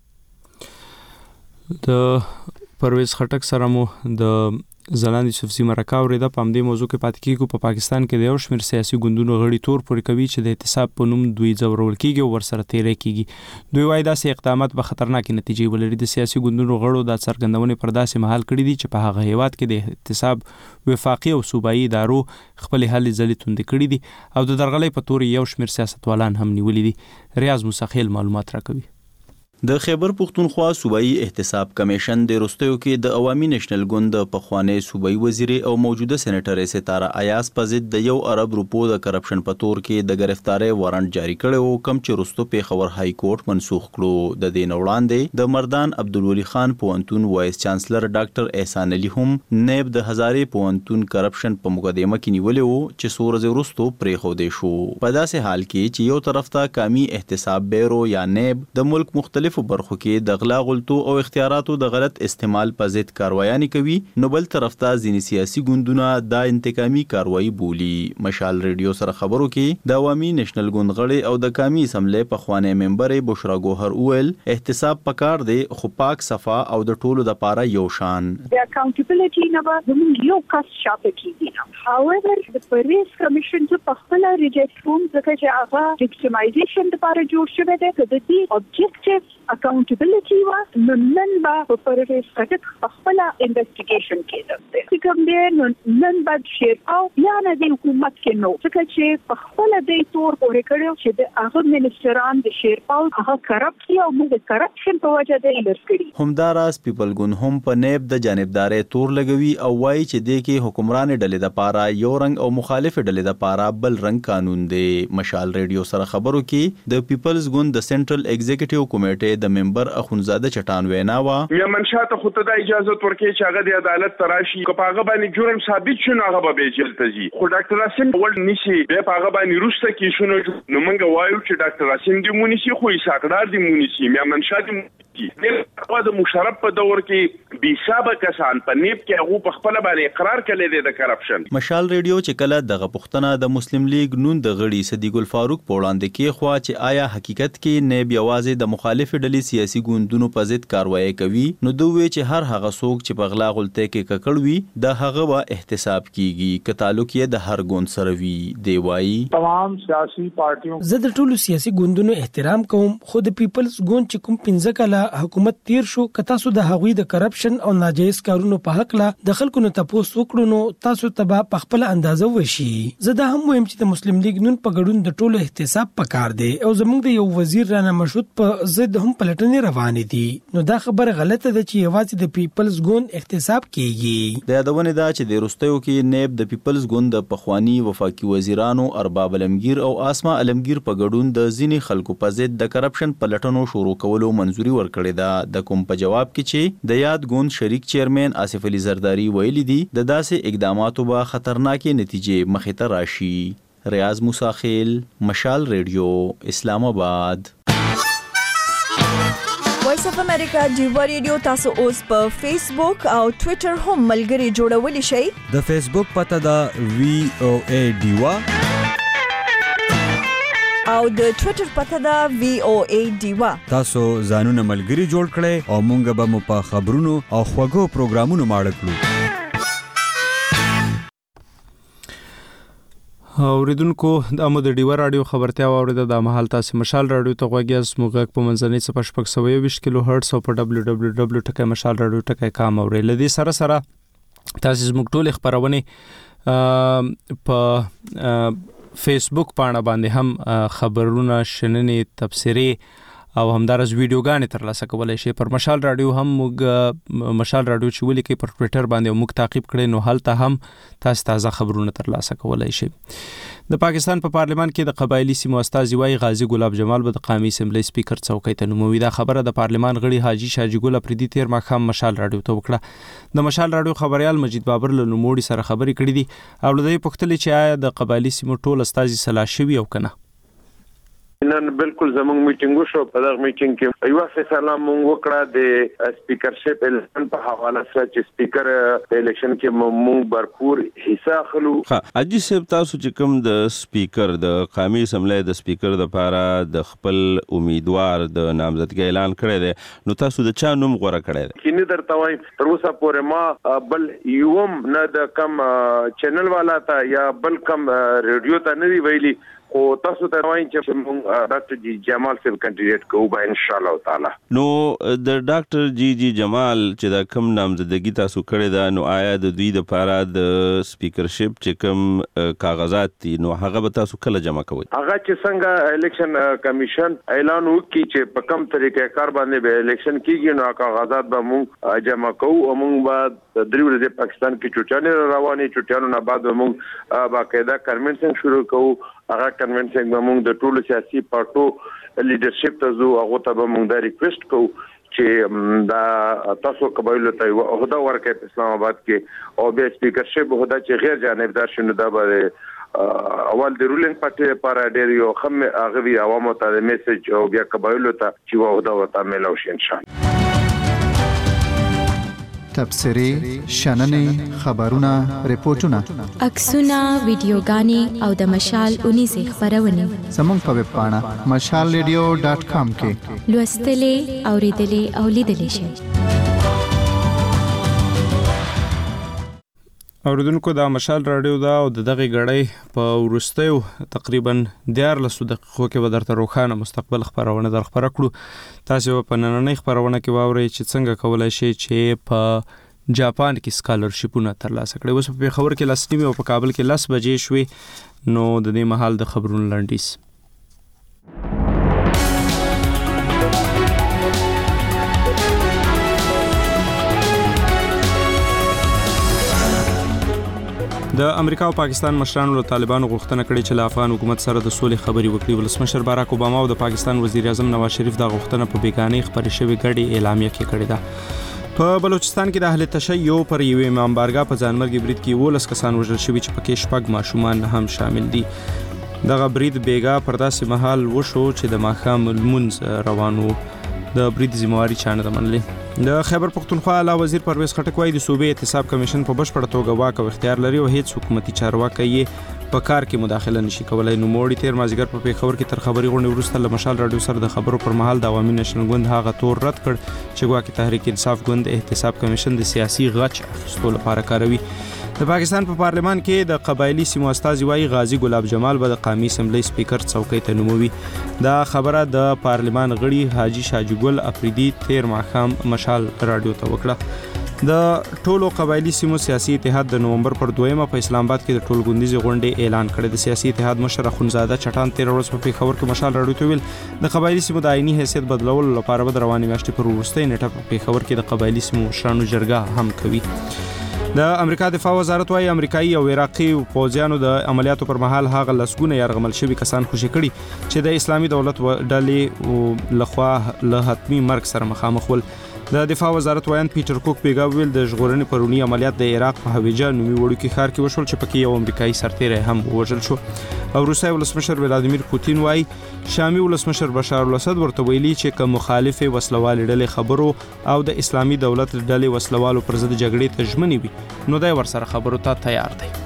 S1: د پرویز خټک سره مو د ځلاند یوسفزي مرکه اورېده. په همدې موضوع کې پاتې کیږو. په پاکستان کې د یو شمېر سیاسي ګوندونو غړي تور پورې کوي چې د احتساب په نوم دوی ځورول کیږي او ورسره تیری کیږي. دوی وایي داسې اقدامات به خطرناکې نتیجې ولري. د سیاسي ګوندونو غړو دا څرګندونې پر داسې مهال کړې دي چې په هغه هیواد کې د احتساب وفاقي او صوبایي ادارو خپل هلې ځلې توندې کړې دي او د درغلۍ په تور یو شمېر سیاستوالان هم نیولې دي. ریاض موسخیل معلومات راکوي.
S8: د خیبر پختونخوا صوبایي احتساب کمیشن د وروستیو کې د عوامي نېشنل ګوند په خوانی صوبایي وزیر او موجوده سېنیټر ستاره ایاز په ضد د یو ارب روپو د کرپشن په تور کې د گرفتارۍ وارنټ جاری کړو کم چې وروستو پیښور های کورټ منسوخ کړو. د دې وړاندې د مردان عبدالولي خان پوهنتون وایس چانسلر ډاکټر احسان علي هم نیب د هزارې پوهنتون کرپشن په مقدمه کې نیولې وو چې څو ورځې وروستو پرېښودې شو. په داسې حال کې چې یو طرف ته قومي احتساب بیورو یا نیب د ملک مختلف برخو کې د غلا غلطو او اختیاراتو د غلط استعمال په ضد کاروایي کوي، نو بل طرف ته ځینې سیاسي ګوندونه دا انتقامي کاروایی بولي. مشال ریډیو سره خبرو کې د عوامي نېشنل ګوند غړي او د قومي اسمبلی په خوانی ممبر بشرا ګوهر اول احتساب پکار دی خو پاک صفا او د ټولو د پاره یو شان.
S13: د اکاونټیبিলিټي نه به زموږ یو کس شاته کیږي. however د پرویز کمیشن ته په خپل ریجکټ کوم ځکه چې هغه وکټیمایزیشن لپاره جوړ شوی دی. د دې اوبجیکټیو اکاونټیبিলিټي وا نن با پرویز کټ خپل انویسټیګیشن کېده چې کوم دی نن بعد شیر او یا نه د حکومت کې نو څنګه چې خپل د تور پورې کړو چې د هغه منسټران د شیر او هغه کرپټي او موږ کرپشن په وجه د لرکړي
S8: همداراز پیپل ګوند هم په نیب د جانبداري تور لګوي او وایي چې د کې حکمران ډلې د پاره یو رنګ او مخالف ډلې د پاره بل رنګ قانون دی. مشال ریډیو سره خبرو کې د پیپلز ګوند د سنټرل ایگزیکټیو کمیټې د ممبر اخونزاده چټان وینا وا
S4: یا منشاته خو ته د اجازه ورکړي چې هغه د عدالت تراشي کو پاغه باندې جرم ثابت شونه هغه به جیل ته ځي. خو ډاکټر راسم ول نشي به پاغه باندې روسته کې شونه نو موږ وایو چې ډاکټر راسم دی مونږ خو اساقدار دی مونږ یا منشا دی د مشرف په دور کې بي حساب کسان په نیب کې هغه په خپل باندې اقرار کړي دي د کرپشن.
S8: مشال ریډیو چې کله دغه پښتنه د مسلم لیگ نون د غړي صدیق الفاروق په وړاندې کې خوا چې آیا حقیقت کې نیب یوازې د مخالف ډلې سیاسي ګوندونو په ضد کاروایی کوي نو دوی چې هر هغه څوک چې په غلا غلطه کې ککړ وي د هغه وا احتساب کیږي که تعلق یې د هر ګوند سره وي. دی وایي
S14: تمام سیاسي پارټیو
S10: زه د ټولو سیاسي ګوندونو احترام کوم خو د پیپلز ګوند چې کوم پنځه کاله حکومت تیر شو که تاسو د هغوی د کرپشن او ناجایز کارونو په حق لا د خلکو نه تاسو وکړو نو تاسو ته په خپل اندازه وشي. زه دا هم وایم چې د مسلم لیگ نن په ګډون د ټولو احتساب پکار دی او زموږ د یو وزیر رانا مشهود په ضد هم پلټنې روانې دي نو دا خبره غلطه ده چې یوازې د پیپلز ګوند احتساب کیږي.
S8: د یادونه دا چې د روستیو کې نیب د پیپلز ګوند د پخوانی وفاقي وزیرانو ارباب علمگیر او اسما علمگیر په ګډون د ځینی خلکو په ضد د کرپشن پلټنو شروع کولو منځوري ورکړې ده. د کوم په جواب کې چې د یاد ګوند شریک چیرمن آصف علي زرداری ویلي دي د داسې اقداماتو به خطرناکې نتیجې مخې ته راشي. ریاض موسی خیل، مشال ریډیو، اسلام آباد.
S15: وایس اف امریکا ډیوا ریډیو تاسو اوس په فیسبوک او ټوئیټر هم ملګري جوړولی شئ.
S16: د فیسبوک پته دا وی او ای ډیوا
S15: او د ټوئیټر پته دا وی او ای ډیوا.
S16: تاسو ځانونه ملګري جوړ کړئ او مونږ به مو په خبرونو او خوږو پروګرامونو ماړه کړو.
S1: اوریدونکو د امو د ډیوا رادیو خبرتیا اوریده د مهال تاسو مشال رادیو ته غوږی سموږ په منځنۍ صفر شپږ سوه یو ویشت کیلو هرتز او په دبليو دبليو دبليو ډاٹ مشال رادیو ټکای کام اوري لدی سره سره تاسو زموږ ټول خبرونه په فیسبوک پاڼه باندې هم خبرونه شننې تبصری او همدارس ویډیوګانې ترلاسه کولای شي. پر مشال رادیو هم موږ مشال رادیو چې ولیکي پر ټوئیټر باندې موږ تعقیب کړئ نو هلته هم تاسو تازه خبرونه ترلاسه کولای شي. د پاکستان په پا پارلیمان کې د قبایلی سیمو استازي وايي غازی ګلاب جمال به د قومي اسمبلی سپیکر څوکۍ ته نوموي. دا خبره د پارلیمان غړي حاجی شاجی ګل اپریدي تیر ماښام مشال رادیو ته وکړه. د مشال رادیو خبريال مجید بابر له نوموړي سره خبرې کړې دي او د دې پوښتنې چې آیا د قبایلی سیمو ټول استازي سلا شوي او کنه.
S4: نن بالکل زموږ میټینګ وشو. په دغه میټینګ کې یو فیصله مونږ وکړه د سپیکرشپ الیکشن په حواله سره چې سپیکر الیکشن کې مونږ برپور حصہ اخلو.
S17: ها اجي صاحب تاسو چې کوم د سپیکر د قومي اسمبلی د سپیکر د لپاره د خپل امیدوار د نامزدګۍ اعلان کړی دی نو تاسو د چا نوم غوړه کړی دی؟
S4: کینه درته وایم تر اوسه پورې ما بل یوم نه د کم چینل والا ته یا بل کم ریډیو ته نه دی ویلي خو تاسو ته وایم چې موږ ډاکټر جی جمال صاحب کینډیډیټ کوو به ان شاء الله تعالی.
S17: نو د ډاکټر جی جی جمال چې دا کم نامزدګي تاسو کړی دا نو آیا د دوی د لپاره د سپیکرشپ چې کم کاغذات دي نو هغه به تاسو کله جمع کوئ؟
S4: هغه چې څنګه الیکشن کمیشن اعلان وکړي چې په کوم طریقې کار باندې به الیکشن کیږي نو کاغذات به موږ جمع کوو او موږ به درې ورځې پاکستان کې چټانې روانې چټانو نه بعد موږ باقاعده کنونسن شروع کوو. هغه کنونسن به موږ د ټولو سیاسي پارټو لیډرشپ ته زو هغه ته به موږ دا ریکوست کوو چې دا تاسو قبایلو ته یو عہده ورکړي په اسلام آباد کې او به سپیکرشپ عہده چې غیر جانبدار شنو دا به اول د رولینګ پارټي لپاره ډېر یو خم هغه وی عوامو ته میسج او بیا قبایلو ته چې عہده وته ملو شي ان شاء الله.
S18: تبصری، شننې، خبرونه، ریپورتونه،
S19: عکسونه، ویډیوګانې او د مشال اونیزه خبرونه
S18: زموږ په ویب پاڼه مشال ریډیو ډاٹ کام کې
S19: لوستلې، اوریدلې او لیدلې شئ.
S1: اوریدونکو دا مشال رادیو دا او دغه غړی په ورستیو تقریبا دیارلس دقیقو کې به درته روښانه مستقبل خبرونه در خبره کړو. تاسو په نننۍ خبرونه کې واورئ چې څنګه کولای شئ چې په جاپان کې سکالرشپونه ترلاسه کړئ. اوس په خبر کې لس نیمه او په کابل کې لس بجې شوې. نو د دې مهال د خبرونو لنډیز. د امریکا او پاکستان مشرانو له طالبانو غوښتنه کړې چې له افغان حکومت سره د سولې خبرې وکړي. ولسمشر باراک اوباما او د پاکستان وزیر اعظم نواز شریف دا غوښتنه په بیګانۍ خبرې شوې ګډې اعلامیه کې کړې ده. په بلوچستان کې د اهل تشیع پر یوې امامبارګه په ځانمرګي برید کې ولس کسان وژل شوي چې پکې شپږ ماشومان هم شامل دي. دغه برید بیګا پر داسې مهال وشو چې د ماښام لمونځ روانو. د برید ذمہواری چانه ده منلې. د خیبر پختونخوا اعلی وزیر پرویز خټک وايي د صوبې احتساب کمیشن په بشپړه توګه واک او اختیار لري او هیڅ حکومتي چارواکي یې په کار کې مداخله نشي کولای. نو موړي تیر مازیګر په پیښور کې تر خبري غونډې وروسته له مشال رادیو سره د خبرو پر مهال د عوامي نشنل ګوند هغه تور رد کړ چې ګواکې تحریک انصاف ګوند احتساب کمیشن د سیاسي غچ اخیستلو لپاره کاروي. د پاکستان په پا پارلمان کې د قبایلی سیمو استازي وايي غازی ګلاب جمال به د قومي اسمبلی سپیکر څوکۍ ته نوموي. دا خبره د پارلمان غړي حاجی شاجي ګل افریدي تیر ماښام مشال رادیو ته وکړه. د ټولو قبایلی سیمو سیاسي اتحاد د نومبر پر دویمه په اسلام آباد کې د ټولګوندیزې غونډې اعلان کړی. د سیاسي اتحاد مشر اخونزاده چټان تیر ورځ په پیښور کې مشال رادیو ته ویل د قبایلی سیمو د آئینی حیثیت بدلولو لپاره به د روانې میاشتې پر وروستۍ نیټه په پیښور کې د قبایلی سیمو مشرانو جرګه هم کوي. د امریکا دفاع وزارت وايي امریکایي او عراقي پوځیانو د عملیاتو پر مهال هغه لسګونه یرغمل شوي کسان خوشي کړي چې د اسلامي دولت ډلې لخوا له حتمی مرګ سره مخامخ ول. د دفاع وزارت وایي پیټر کوک بیګا ویل د ژغورنې پرونی عملیات د عراق په هویجا نومي وړوکی ښار کې وشول چې پکې یو امریکایي سرتیری هم وژل شو. او روسي ولسمشر ولادیمیر پوتین وايي شامي ولسمشر بشار الاسد ورته ویلي چې کوم مخالف وسلوال ډلې خبرو او د اسلامي دولت ډلې وسلوالو پر ضد جګړې ته ژمنې وي نو دای ورسره خبرو ته تیار دی.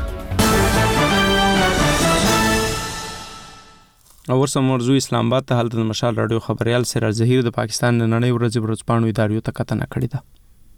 S1: او ورسره مرزو اسلام آباد ته حالت د مشال رادیو خبريال سراج ظهیر د پاکستان نړۍ ورځ ورځپاڼو اداریو ته کتنه کړې ده.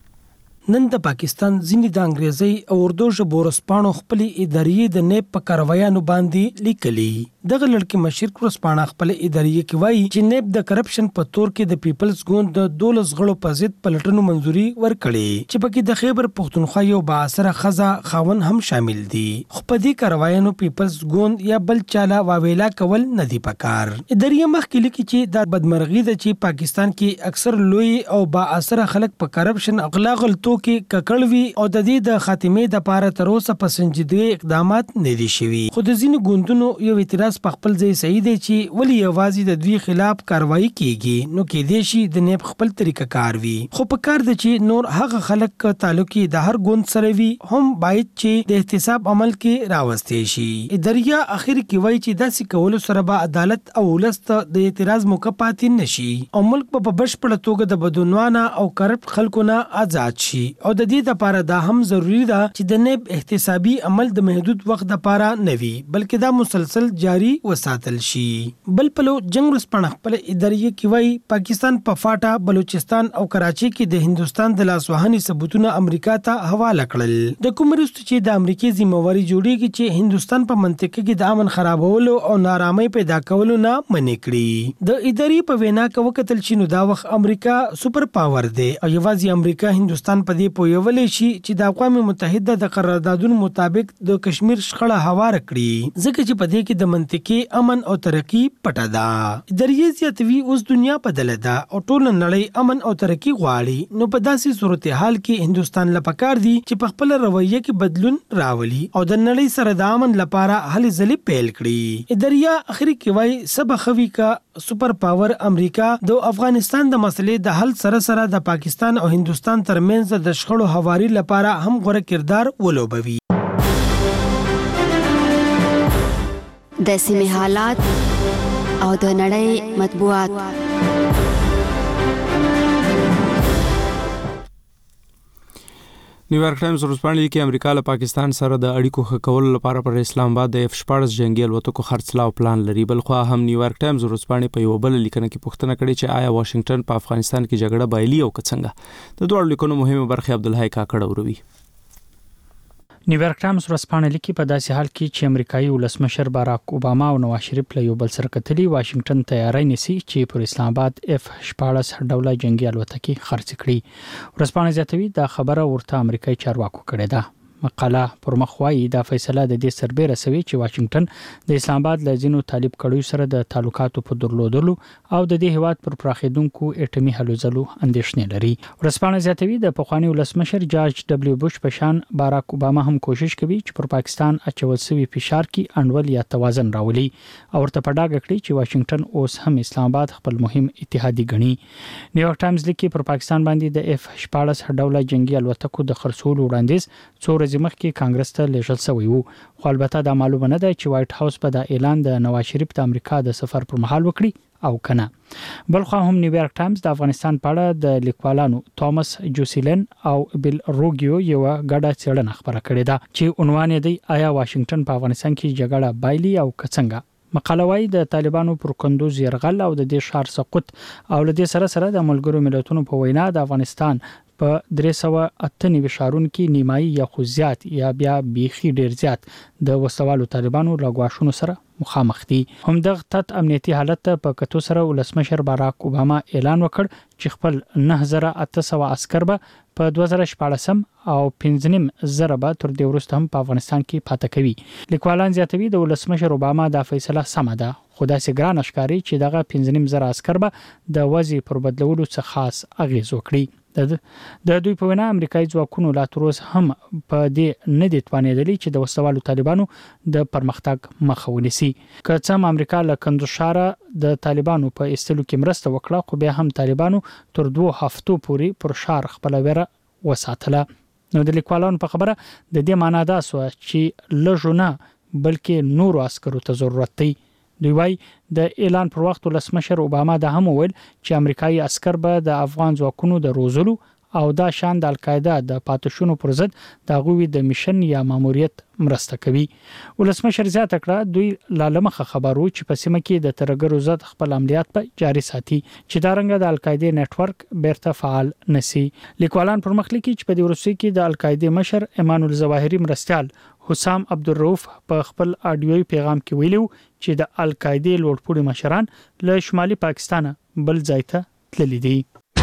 S10: نن د پاکستان ځینې د انګریزي او اردو ژبو ورځپاڼو خپلې ادارې د نیب په کاروایانو باندې لیکلي. دغه لړکې مشر ورځپاڼه خپلې ادارې کې وایي چې نیب د کرپشن په تور کې د پیپلز ګوند د دولس غړو په ضد پلټنو منځوري ورکړې چې پکې د خیبر پختونخوا یو بااثره ښځه خاون هم شامل دي. خو په دې کاروایانو پیپلز ګوند یا بل چاله واویلا کول نه دی پکار. ادارې مخکې لیکي چې د بدمرغي د چې پاکستان کې اکثر لوی او بااثره خلک په کرپشن اغلا غلطو کې ککړوي او د دې د خاتمې د پاره تر اوسه په سنجیدګۍ اقدامات نه دي شوي. خو د ځینو ګوندونو یو اعتراض په خپل ځای صحیح دی چې ولی یوازې د دوی خلاف کاروایی کیږي نو کې دې شي د نیب خپل طریقه کار وي. خو په کار د چې نور هغه خلک تعلق د هر ګوند سره وي هم باید چې د احتساب عمل کې راوستي شي. اداریا اخر کې وایي چې داسې کول سره به عدالت او ولست د اعتراض موقع پاتې نشي او ملک په بشپړه توګه د بدعنوانه او کرپټ خلکو نه آزاد شي. او د دې لپاره دا هم ضروری ده چې د نیب احتسابي عمل د محدود وخت لپاره نه وي بلکې دا مسلسل جاری وساتل شي. بل پلو جنگ ورځپاڼه خپل ادارې کې وایي پاکستان په فاټا بلوچستان او کراچي کې د هندستان د لاسوهنې ثبوتونه امریکا ته حواله کړل. د کوم وروسته چې د امریکای ذمہواری جوړیږي چې هندستان په منطقه کې د امن خرابولو او نارامۍ پیدا کولو نه منې کړي. د ادارې په وینا کې وکتل چې نو دا وخت امریکا سپر پاور دی او یوازې امریکا هندستان په دې پویولې شي چې د اقوام متحده د قراردادونو مطابق د کشمیر شخړه هوار کړي ځکه چې په دې کې د منطقي امن او ترقی پټه ده. درې زیاتوي اوس دنیا بدله ده او ټول نړۍ امن او ترقی غواړي نو په داسې صورتحال کې هندستان لپاره دی چې په خپل رویه کې بدلون راولي او د نړۍ سره د امن لپاره هلې ځلې پیل کړي. دریا اخري کې وایي سبخوي کا سپر پاور امریکا د افغانستان د مسلې د حل سره سره د پاکستان او هندستان ترمنځ د شخړو هواري لپاره هم غوره کردار ولوبوي.
S20: د سیمې حالات او د نړۍ مطبوعات.
S1: نیویارک ټایمز ورځپاڼه کې امریکا له پاکستان سره د اړیکو ښه کولو لپاره پر اسلام آباد د اف شپاړس جنگي الوتکو خرڅلاو پلان لري. بل خو هم نیویارک ټایمز ورځپاڼه په یو بل لیکنه کې پوښتنه کړې چې آیا واشنگټن په افغانستان کې جګړه بایلي او څنګه. د دوه لیکونو مهمه برخه عبدالحی کاکړ اوروي.
S21: نیویارک ټایمز ورځپاڼه لیکي په داسې حال کې چې امریکایي ولسمشر باراک اوباما او نواز شریف له یو بل سره کتلي واشنگټن تیاری نیسي چې پر اسلام آباد اف شپاړس ډوله جنگي الوتکې خرڅ کړي. ورځپاڼه زیاتوي دا خبره ورته امریکایي چارواکو کړې ده. مقاله پر مخ وايي دا فیصله د دې سربېره رسوي چې واشنگټن د اسلام آباد له ځینو طالب کړیو سره د تعلقاتو په درلودلو او د دې هیواد پر پراخېدونکو اټومي هلو ځلو اندېښنې لري. ورځپاڼه زیاتوي د پخوانی ولسمشر جارج ډبلیو بوش په شان باراک اوباما هم کوشش کوي چې پر پاکستان اچول شوی فشار کې انډول یا توازن راولي او ورته په ډاګه کړي چې واشنگټن اوس هم اسلام آباد خپل مهم اتحادي ګڼي. نیویارک ټایمز لیکي پر پاکستان باندې د اف شپاړس ډوله جنگي الوتکو د خرڅولو وړاندیز څو ورځې مخکې کانګرس ته لیږل شوی وو، خو البته دا معلومه نه ده چې وایټ هاوس په دا اعلان د نواز شریف د امریکا د سفر پر مهال وکړي او کنه. بل خو هم نیویارک ټایمز د افغانستان په اړه د لیکوالانو توماس جوسیلن او بیل روګیو یو غډه څېړنه خبره کړې ده چې عنوان یې دی آیا واشنگټن په افغانستان کې جګړه بایلي او کڅنګه. مقاله وايي د طالبانو پر کندوز يرغل او د دې شهر سقوط او له دې سره سره د ملګرو ملتونو په وینا د افغانستان په درې سوه اته نوي ښارونو کې نیمایي یا خو زیات یا بیا بیخي ډیر زیات د وسوالو طالبانو لګواشونو سره مخامخ دي. همدغه تت امنیتي حالت ته په کتو سره ولسمشر باراک اوباما اعلان وکړ چې خپل نه زره اته سوه عسكر به په دوه زره شپاړس او پنځه نیم زره به تر دې وروسته هم په افغانستان کې پاتې کوي. لیکوالان زیاتوي د ولسمشر اوباما دا فیصله سمه ده، خو داسې ګران ښکاري چې دغه پنځه نیم زره عسكر به د وضع پر بدلولو څخه خاص اغیز وکړي. د دوی په وینا امریکایي ځواکونو لا تر اوسه هم په دې نه دي توانېدلي چې د وسوالو طالبانو د پرمختګ مخه ونیسي. که څه هم امریکا له کندوز ښاره د طالبانو په ایستلو کې مرسته وکړه، خو بیا هم طالبانو تر دوه هفتو پورې پر ښار خپله ویره وساتله. نو د لیکوالانو په خبره د دې معنا دا سوه چې لږو نه بلکې نورو عسکرو ته ضرورت دی. دوی وايي د اعلان پر وخت ولسمشر اوباما دا هم وویل چې امریکایي عسكر به د افغان ځواکونو د روزلو او دا شان د القاعده د پاتشونو پر ضد د غوي د میشن یا ماموریت مرسته کوي. ولسمشر زیاته کړه دوی لالمخه خبرو چې په سیمه کې د ترګرو ضد خپل عملیات په جاري ساتي چې دا رنګ د القاعده نتورک بیرته فعال نسی. لیکوالان پر مخ لیکي چې په دې ورسې کې د القاعده مشر ایمان الظواهری مرستيال حسام عبدالرؤف په خپل آډیوي پیغام کې ویلو چې د القاعده لوړپوړي مشران له شمالي پاکستان بل ځای ته تللي دي.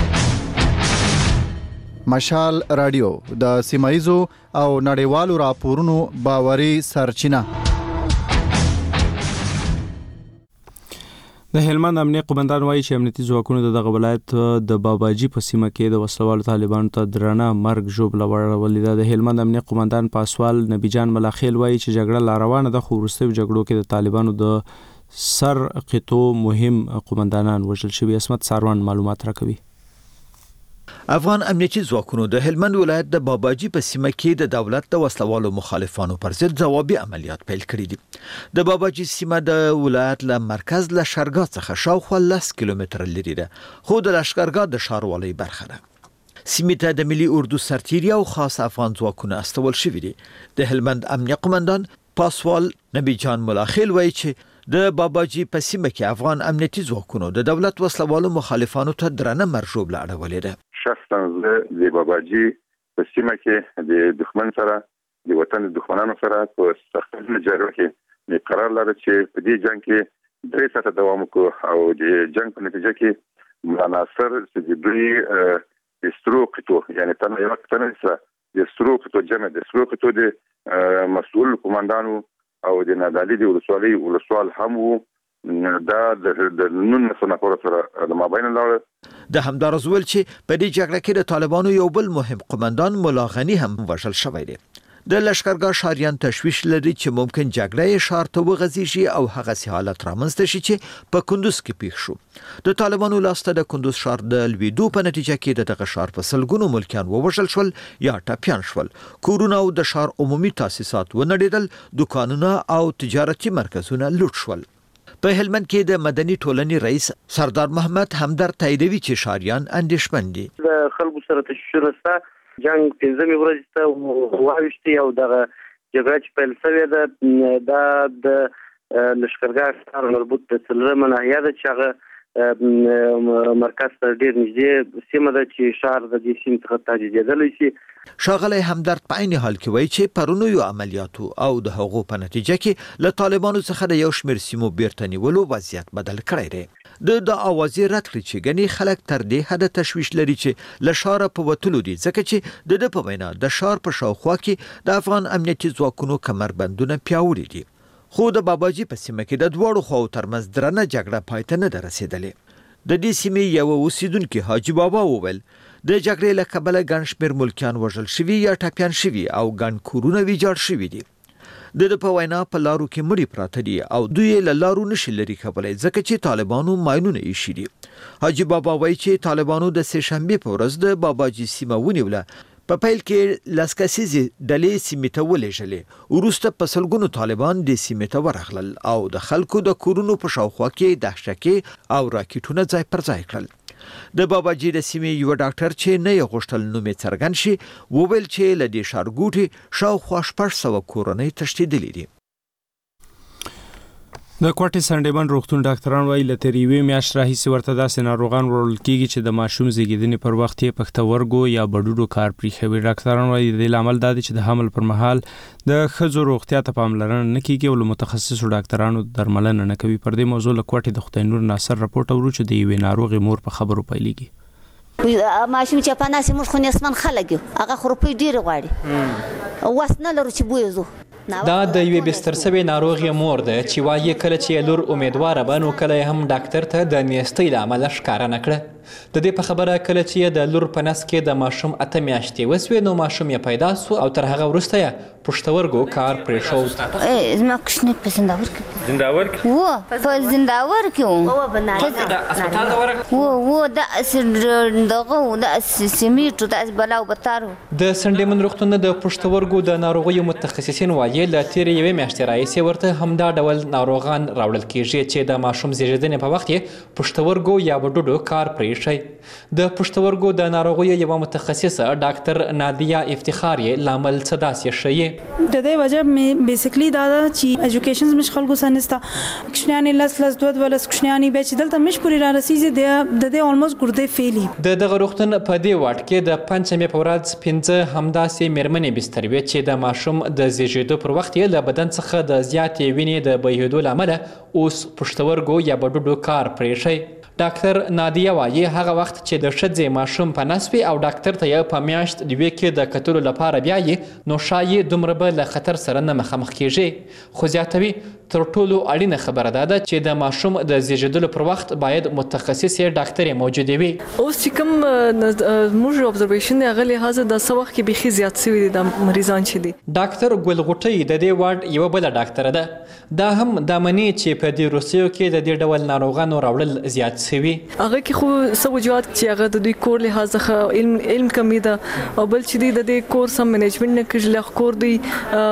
S18: مشال رادیو د سیمایزو او نړیوالو راپورونو باوري سرچینه.
S1: د هلمند امنیه قومندان وایي چې امنیتي ځواکونو د دغه ولایت د باباجي په سیمه کې د وسلوالو طالبانو ته درنه مرګ ژوبله وړولې ده. د هلمند امنیه قومندان پاسوال نبی جان ملاخیل وایي چې جګړه لا روانه ده، خو وروستیو جګړو کې د طالبانو د سر قطو مهم قومندانان وژل شوي. اسمت ساروان معلومات راکوي.
S7: افغان امنیتي ځواکونو د هلمند ولایت د باباجي په سیمه کې د دولت د وسلوالو مخالفانو پر ضد ځوابي عملیات پیل کړي دي. د باباجي سیمه د ولایت له مرکز له شرګا څخه شاوخوا لس کیلومتره لري ده، خو د لشکرګاه د ښاروالۍ برخه ده. سیمه ته د ملي اردو سرتیري او خاص افغان ځواکونه استول شوي دي. د هلمند امنیه قومندان پاسوال نبی جان ملاخیل وایي چې د باباجي په سیمه کې افغان امنیتي ځواکونو د دولت وسلوالو مخالفانو ته درنه مرجوب لاړولې ده.
S22: شخصا د باباجي په سیمه کې د دښمن سره د وطن د دښمنانو سره په سختو جګړو کې قرار لري چې په دې جنگ کې درې ساعته دوام وکړي او د جنگ په نتیجه کې عناصر چې دوی د ستروقتو یعنی تنه یو کتنه سره د ستروقتو جمع د ستروقتو د مسؤل قومندانو او د نادالي د ولسوالۍ ولسوال هم وو دا د نن نفر سره د مابین لاړ.
S7: د همدارز ول چې په دې جګړه کې د طالبانو یو بل مهم قومندان مولا غنی هم وژل شوی دی. د لشکرګاه شاریان تشویش لري چې ممکن جګړه یې شار ته وغځيږي او هغه سي حالت رامنځته شي چې په کندوز کې پیښ شو. د طالبانو لاسته د کندوز شار د لویدو په نتیجه کې دغه شار په سلګونو ملکیان ووژل شول یا ټاپیان شول. کورونه او د شار عمومي تاسیسات ونړېدل، دکانونه او تجارتي مرکزونه لوټ شول. په هلمند کې د مدني ټولنې رئیس سردار محمد همدر تاییدوي چې شاریان اندېښمن دي.
S23: د خلکو سره تشویش شته، جنگ پنځمې ورځې ته واوښتي او دغه جګړه چې پیل شوې ده دا د لشکرګاه سره مربوط د څلورمه ناحیه ده چې هغه مرکز ته ډیر نږدې سیمه ده چې شهر د دې سیمې څخه تجدیدېدلی شي.
S7: ښاغلی همدرد په عین حال کې وایي چې پرونو یو عملیاتو او د هغو په نتیجه کې له طالبانو څخه د یو شمېر سیمو بیرته نیولو وضعیت بدل کړی دی. د د اوازې رد کړي چې ګنې خلک تر دې حده تشویش لري چې له ښاره په وتلو دي، ځکه چې د ده په وینا د ښار په شاوخوا کې د افغان امنیتي ځواکونو کمربندونه پیاوړي دي. خو د باباجي په سیمه کې د دواړو خواو ترمنځ درنه جګړه پای ته نه ده رسېدلې. د دې سیمې یو اوسیدونکي حاجي بابا وویل د جګړې له کبله ګڼ شمېر ملکیان وژل شوي یا ټپیان شوي او ګڼ کورونه ویجاړ شوي دي. د ده په وینا په لارو کې مړي پراته دي او دوی یې له لارو نشي لرې کولی ځکه چې طالبانو ماینونه ایښي دي. حاجي بابا وایي چې طالبانو د سې شنبې په ورځ د باباجي سیمه ونیوله. په پیل کې لس کسیزې ډلې سیمې ته ولېږلې، وروسته په سلګونو طالبان دې سیمې ته ورغلل او د خلکو د کورونو په شاوخوا کې دهشکې او راکټونه ځای پر ځای کړل. د باباجي د سیمې یو ډاکټر چې نه یې غوښتل نوم یې څرګند شي وویل چې له دې ښارګوټي شاوخوا شپږ سوه کورنۍ تښتېدلې دي.
S1: د کوټې سنډیمن روغتون ډاکټران وايي له تېرې یوې میاشتې راهیسې ورته داسې ناروغان وړل کېږي چې د ماشوم زیږېدنې پر وخت یې پښتورګو یا بډوډو کار پرېښوي. ډاکټران وايي د دې لامل دا دی چې د حمل پر مهال د ښځو روغتیا ته پاملرنه نه کېږي او له متخصصو ډاکټرانو درملنه نه کوي. پر دې موضوع له کوټې د خدای نور ناصر راپورټ اورو چې د یوې ناروغې مور په خبرو پیلېږي.
S2: ماشوم چې په ناسې موږ خو نسمن خلک یو هغه خو روپۍ ډېرې غواړي، وس نه لرو چې بوی ځو.
S11: دا د یوې بستر سوې ناروغې مور ده چې وایي کله چې لور امیدواره به نو کله هم ډاکټر ته د نیستۍ له امله ښکاره نه کړه. د دې په خبره کله چې د لور په نس کې د ماشوم اته میاشتې وسوې نو ماشوم یې پیدا سو او تر هغه وروسته یې پښتورګو کار پرېښود.
S2: زما کوچنی په زنداور کې
S11: زنداور کې
S2: و په زنداور کې و و و د دغه د سیمیټو د بلاو بتارو.
S11: د سنډیمن روغتون د پښتورګو د ناروغیو متخصصین وایي له تېرې یوې میاشتې راهیسې ورته همدا ډول ناروغان راوړل کېږي چې د ماشوم زیږېدنې په وخت یې پښتورګو یا بډوډو کار پرېښی. د پښتورګو د ناروغیو یوه متخصصه ډاکټر نادیه افتخار یې لامل څه داسې ښیي.
S5: د دې وجه مې بیسیکلی دا ده چې ایجوکیشن مش خلکو سنستا کوچنیانی لس لس دوه دوه لس کوچنیانی به چې دلته مش پوری را رسیږي د دې الموست ګردې فیلی. د
S11: دغه روغتون په دې واټ کې د پنځمې په ورځ پنځه همداسې میرمنې بستر وې چې د ماشوم د زیږېدو پر وخت یې له بدن څخه د زیاتې وینې د بهېدو له امله اوس پښتورګو یا بډوډو کار پرېښی. ډاکټر نادیه وایي هغه وخت چې د ښځې ماشوم په نس وي او ډاکټر ته یې په میاشت دوې کې د کتلو لپاره بیایي نو ښایي دومره به له خطر سره نه مخامخ کېږي. خو زیاتوي تر ټولو اړینه خبره دا ده چې د ماشوم د زیږېدلو پر وخت باید متخصصې ډاکټرې موجودې وي.
S9: اوس چې کوم موږ ابزرویشن دی هغه لحاظه د څه وخت کې بیخي زیات سوي دي د مریضان چې دي.
S11: ډاکټر ګل غوټۍ د دې واډ یوه بله ډاکټره ده. دا هم دا مني چې په دې روسیو کې د دې ډول ناروغانو راوړل زیات سوي.
S9: هغه کې خو څه وجوهات چې هغه د دوی کور لحاظ څخه علم علم کمی ده او بل چې دی د دې کور سم منیجمنت نه کوي له کور دی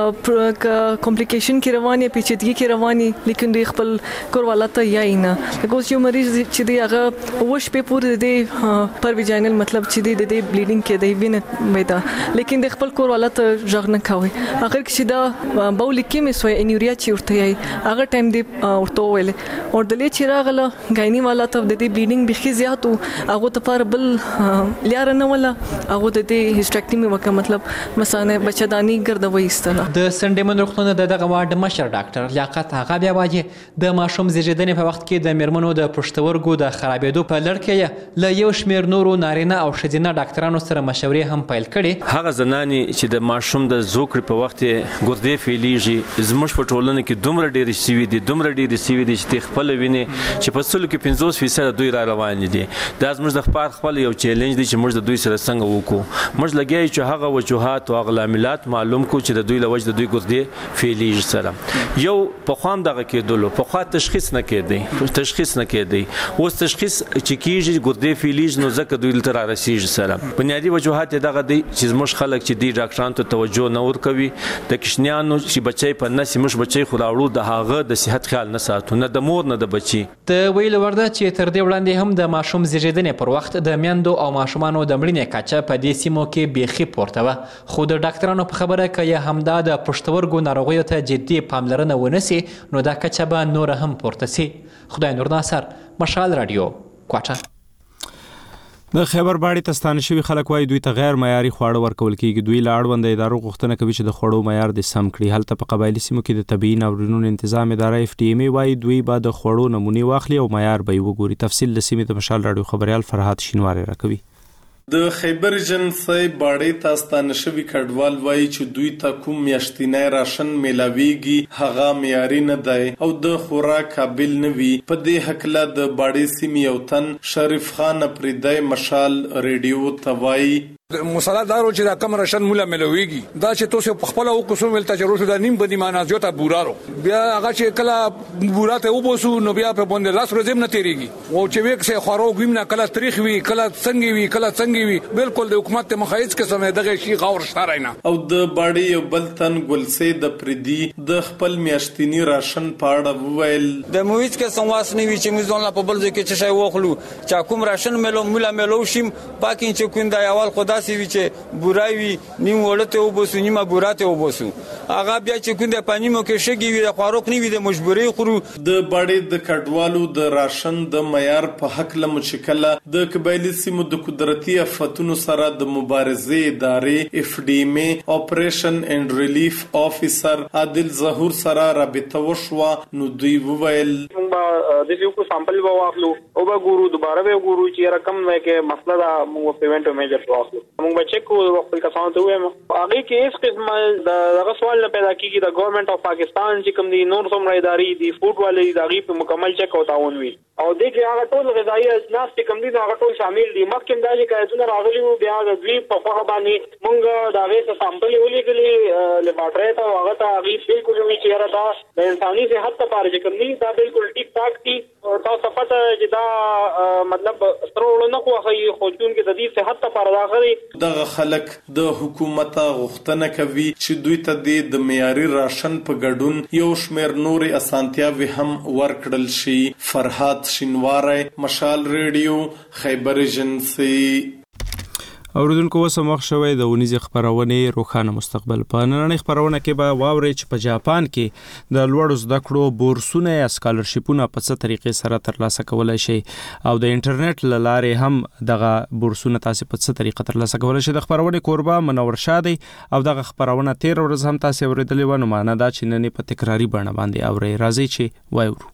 S9: کمپلیکیشن کې رواني پیچیدګي کې رواني لیکن دوی خپل کور والا ته یای نه. لکه یو مریض چې دی هغه وښ په پورې دی پر ویجاینل مطلب چې دی د دې بلیډینګ کې دی وینه وېدا لیکن د خپل کور والا ته ژغ نه کوي. اخر کې چې دا بولیک کیمیس وای انیوریا چې ورته یای هغه ټایم دی ورته ویل او د لې چې راغله غاینی والا ته د دې بلیډینګ بخي زیات او هغه ته پر بل لیار نه ولا هغه د دې هیسټریکټومي وکړه مطلب مثلا بچدانی ګرځوي استله. د
S11: سنډیمن روغتون د دغه واډ مشر ډاکټر لیاقت هغه بیا وایي د ماشوم زیږېدنې په وخت کې د میرمنو د پښتورګو د خرابېدو په لړ کې یې له یو شمېر نورو نارینه او ښځینه ډاکټرانو سره مشورې هم پیل کړې.
S17: هغه زنانې چې د ماشوم د زوکړې په وخت یې ګردې فعلیږي زموږ په ټولنه کې دومره ډېرې سوي دي دومره ډېرې سوي دي چې خپله وینې چې په سلو کې پنځوس فیصده دوی را روان دي. دا زموږ د خپل خپل یو چیلنج دی چې موږ د دوی سره څنګه وکړو. موږ لګیا یو چې هغه وجوهات او هغه لاملات معلوم کړو چې د دوی له وجې د دوی ګردې فعلیږي سره یو په خام دغه کېدلو په خوا تشخیص نه کېدی تشخیص نه کېدی اوس تشخیص چې کېږي ګردې فعلیږي نو ځکه دوی دلته را رسېږي سره. بنیادي وجوهات یې دغه دی چې زموږ خلک چې دي ډاکټرانو ته توجه نه ورکوي. د کشنیانو چې بچی په نس موږ بچی خو راوړو د هغه د صحت خیال نه ساتو نه د مور نه د بچي.
S11: د ویلو وړ ده چې تر دې وړاندې هم د ماشوم زیږېدنې پر وخت د میندو او ماشومانو د مړینې کچه په دې سیمو کې بیخي پورته وه. خو د ډاکټرانو په خبره که یې همدا د پښتورګو ناروغیو ته جدي پاملرنه ونه سي نو دا کچه به نور هم پورته سي. خدای نور ناصر مشال رادیو کوټه.
S1: د خیبر باړې ته ستانه شوي خلک وایي دوی ته غیر معیاري خواړه ورکول کیږي. دوی له اړونده ادارو غوښتنه کوي چې د خوړو معیار دې سم کړي. هلته په قبایلي سیمو کې د طبیعي ناورینونو انتظام اداره اف ډي ام ای وایي دوی به د خوړو نمونې واخلي او معیار به یې وګوري. تفصیل د سیمې د مشال رادیو خبريال فرهاد شینواری راکوي.
S3: د خیبر جنسي باړې ته ستانه شوي کډوال وایي چې دوی ته کوم میاشتنی راشن میلاویږي هغه معیاري نه دی او د خوراک قابل نه وي. په دې هکله د باړې سیمې یو تن شریف خان پریدای مشال ریډیو ته وایي
S6: مسله دارو چې دا کم راشن مولا ملويږي دا چې تاسو په خپل او کوم ولته چې روسو دا نیم بدی معنا جوته بورارو بیا هغه چې کله بوراته وبوسو نو بیا په باندې لاس ورځم نه تیریږي او چې وک سه خورو ګیم نه کله تاریخ وی کله څنګه وی کله څنګه وی بالکل د حکومت ته مخایز کې سمې دغه شی غور شاراینا. او د باړې یو بل تن ګلسې د پردي د خپل میاشتنی راشن پاړه وویل
S12: د مویز کې سمواس نه وی چې موږ ځون لا په بل ځای کې چې شای وخلو چې کوم راشن ملو مولا ملو شیم پاکین چې کوم د اول خدا سی وی چې بورایوي نیم ولته وبوسو نیمه بوراته وبوسو هغه بیا چې کوم د پانیمو کې شګي وي د خواروق نه وي د مجبوري خورو.
S3: د باړې د کډوالو د راشن د معیار په حق له مشکله د قبایلی سیمو د قدرتي آفتونو سره د مبارزې ادارې اف ډي ام اپریشن اینڈ ریلیف افیسر عادل ظهور سره رابطه وشوه. نو دوی وویل
S24: د دې کو سامپل واخلو او به ګورو دوباره به ګورو چې رقم نه کې مسله دا موږ پیمنټ میجر واخلو موږ چیک کو خپل کسانو ته وایم هغه کې هیڅ قسمه د سوال نه پیدا کیږي د ګورنمنت اف پاکستان چې کوم دي نور څومره ادارې دي فوډ والے ادارې په مکمل چیک او تعاون وي او د کې هغه ټول غذایی اجناس چې کوم دي هغه ټول شامل دي. مخکې دا چې کایتونه راغلي وو بیا د دوی په خوا باندې موږ دا وې سامپل ولېګلې لباټري ته هغه ته هغه بالکل وی چې را دا د انساني صحت لپاره چې کوم دي دا بالکل ټیک ټاک دي او تاسو پته چې دا مطلب سترول نه کوي خو چون کې د دې صحت لپاره راغلي.
S3: دغه خلک د حکومت غوښتنه کوي چې دوی ته د معیاري راشن په ګډون یو شمېر نورې اسانتیاوې هم ورکړل شي. فرهاد شینواری مشال ریډیو خیبر جنسي.
S1: اوریدونکو وسه مخ شوی د ونیزې خبرونه روخانه مستقبل. په نننۍ خبرونه کې به واوري چې په جاپان کې د لوړو زده کړو بورسونه یا سکالرشیپونه په څه طریقې سره ترلاسه کولای شي او د انټرنیټ لارې هم دغه بورسونه تاسو په څه طریقې ترلاسه کولای شي. د خبرونه کوربه منور شادي او دغه خبرونه تیر ورځ هم تاسو اوریدلې ونه معنا دا چې نن په تکراری بڼه باندې اوري. راځي چې وایو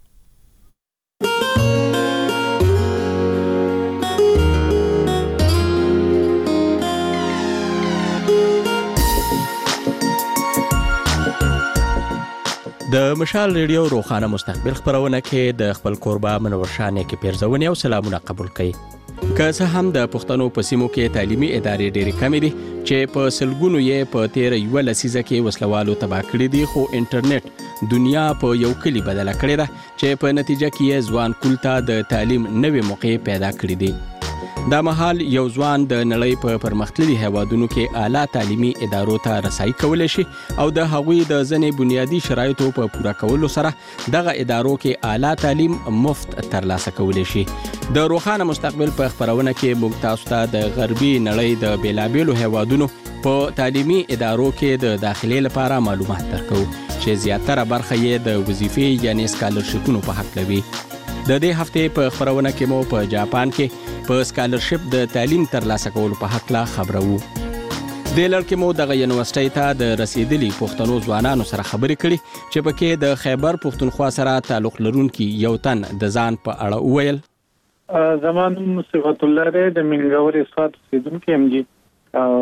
S25: د مشال ریډیو روخانه مستقبل خبرونه کې د خپل کوربه منور شانه کې پیرزونه او سلامونه قبول کړي. که څه هم د پښتنو په سیمو کې تعلیمي ادارې ډېرې کمې دي چې په سلګونو یې په تیر یو لسیزه کې وسلوالو تباہ کړي دي خو انټرنیټ دنیا په یو کلی بدله کړې ده چې په نتیجه کې ځوان کولتا د تعلیم نوې موقع پیدا کړې دي. دا مهال یو ځوان د نړۍ په پرمختللي هیوادونو کې اعلی تعلیمي ادارو ته رسایي کولای شي او د هغوی د ځنې بنیادی شرایطو په پوره کولو سره دغه ادارو کې اعلی تعلیم مفت ترلاسه کولای شي. د روخانه مستقبل په خبرونه کې موږ تاسو ته د غربي نړۍ د بیلابیلو هیوادونو په تعلیمي ادارو کې د داخلي لپاره معلومات درکو چې زیاتره برخه یې د وظیفې یعنی سکالرشیپونو په حق لوي. د دې هفته په خبرونه کې مو په جاپان کې په سکالرشیپ د تعلیم ترلاسه کولو په حق لا خبرو. د لړکې مو د یونیورسيټي ته د رسیدلي پښتنو ځوانانو سره خبرې کړي چې پکې د خیبر پښتونخوا سره تعلق لرونکي یو تن د ځان په اړه وویل.
S14: زمانو صفات الله د منګوري صفات سیدونکو ام جی او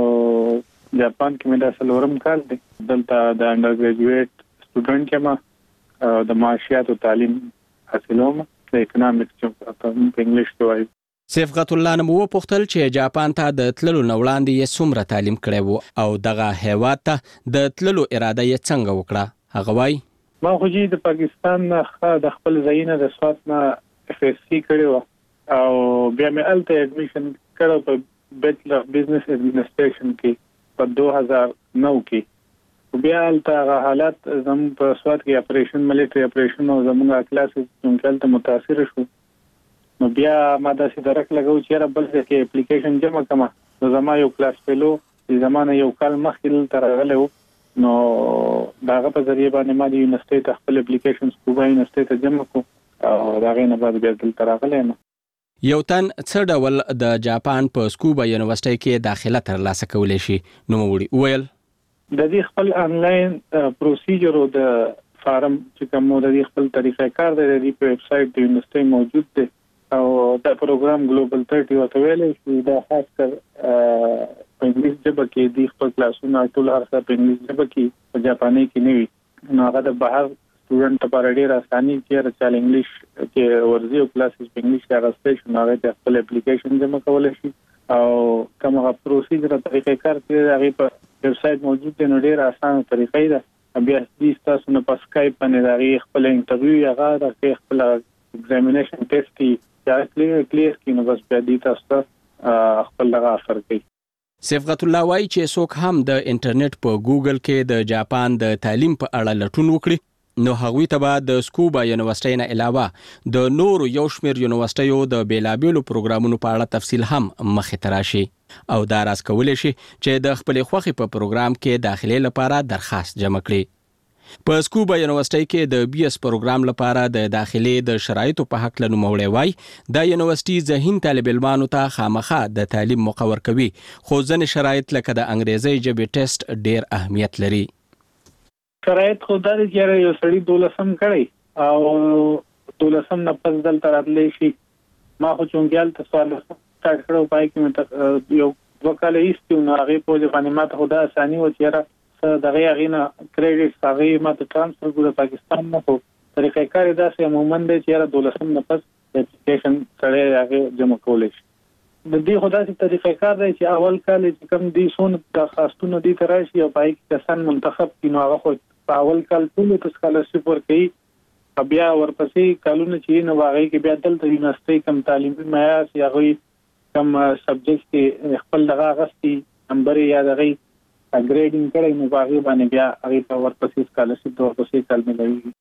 S14: جاپان کې مې د سلورم کال دی دلته د انډر ګریجویټ سټوډنټ یم د معاشيات او تعلیم حاصلوم د اکونومکس په انګلیش کې وایي.
S25: صفات الله نمو پختل چې جاپان ته د تللو نوړاندې یې څومره تعلیم کړی وو او دغه هیواد ته د تللو اراده یې څنګه وکړه. هغه وایي
S14: ما خو چې د پاکستان نه د خپل ځایونه د سوات نه اف اس سی کړو او بیا مې الته اډمیشن کړو په بیچلر اف بزنس ایڈمنسټریشن کې په دوه هزار نو کې. بیا الته حالات زموږ په سوات کې اپریشن ملټری اپریشن او زموږه کلاس څنګه ته متاثر شو نو بیا ما د سیدرک لګو چې را بل ځکه اپلیکیشن جمع کما نو زما یو کلاس فیلو د زمانه یو کال مخکې تر غلو نو داغه په ذریعہ باندې ما د یونیورسيټي خپل اپلیکیشنز کوبا یونیورسيټي ته جمع کو او دا غي نه بعد بیا دلته راغلی نو
S25: یو تن څه ډول د جاپان په سکوبا یونیورسيټي کې داخله ترلاسه کولی شي نو وړي ویل
S14: د دې خپل انلاین پروسیجر او د فارم چې کوم د دې خپل طریقې کار دی د دې په ویب سټ د یونیورسيټي موجود دی او دا پروګرام ګلوبل ثلاثين وته ویلې چې دا خاص کر په انګلیسي ژبه کې د خپل کلاسونو ټول هر څه په انګلیسي ژبه کې په جاپاني کې نه وي نو هغه د بهر سټوډنټ لپاره ډېر اساني چې چل انګلیش کې ورزي او کلاسز په انګلیش کې راځي نو هغه د خپل اپلیکیشن جمع کولای شي او کومه پروسیجر طریقې کار کوي هغه په ویب سټ موجود دی نو ډېر اسانه طریقې ده بیا د تاسو نه په اسکایپ باندې هغه خپل انټرویو هغه د خپل ایگزامینیشن ټیسټ کې یا کلیر کلیر کې نو بس بیا د تاسو خپل لغه اثر کوي
S25: صفغت الله وايي چې څوک هم د انټرنیټ په ګوګل کې د جاپان د تعلیم په اړه لټون وکړي نو هغوی ته به د سکوبا یونیورسيټي نه علاوه د نورو یو شمېر یونیورسيټیو د بیلابېلو پروګرامونو په اړه تفصیل هم مخې ته راشي او دا راز کولی شي چې د خپلې خوښې په پروګرام کې داخلي لپاره درخواست جمع کړي په سکوبا یونیورسيټي کې د بي اس پروګرام لپاره د داخلي د شرایطو په حق له نوموړی وای د یونیورسيټي ذهین طالب علمانو ته خامخا د تعلیم مقرر کوي خو ځینې شرایط لکه د انګریزي ژبې ټیسټ ډېر اهمیت لري
S14: شرایط خو دا دي چې یو سړی دولسم کړي او دولسم نه پس دلته راتلی شي ما خو چونګیال ته سوال سٹارټ کړو پای کې یو وکاله ایستو نو هغه په ځبانه ماته خدا اساني و چې دغه هغه نه کریډټ هغه ماته ترانسفر کړو پاکستان نه خو طریقې کار دا چې عموما د چې دولسم نه پس اپلیکیشن سره هغه جمع کول شي د دې خدا چې طریقې کار دی چې اول کال چې کوم دي سون د خاصتونو دي تراشي او پای کې کسان منتخب کینو هغه خو په اول کال ټول په سکالرشپ ورکړي بیا ورپسې کالونه چې نو واغې کې بیا دلته یونیورسيټي کم تعلیمي معیار یا غوي کم سبجیکټ کې خپل دغه غستي نمبر یا دغه اګریډینګ کړي نو واغې باندې بیا هغه په ورپسې سکالرشپ د ورپسې کال ملوي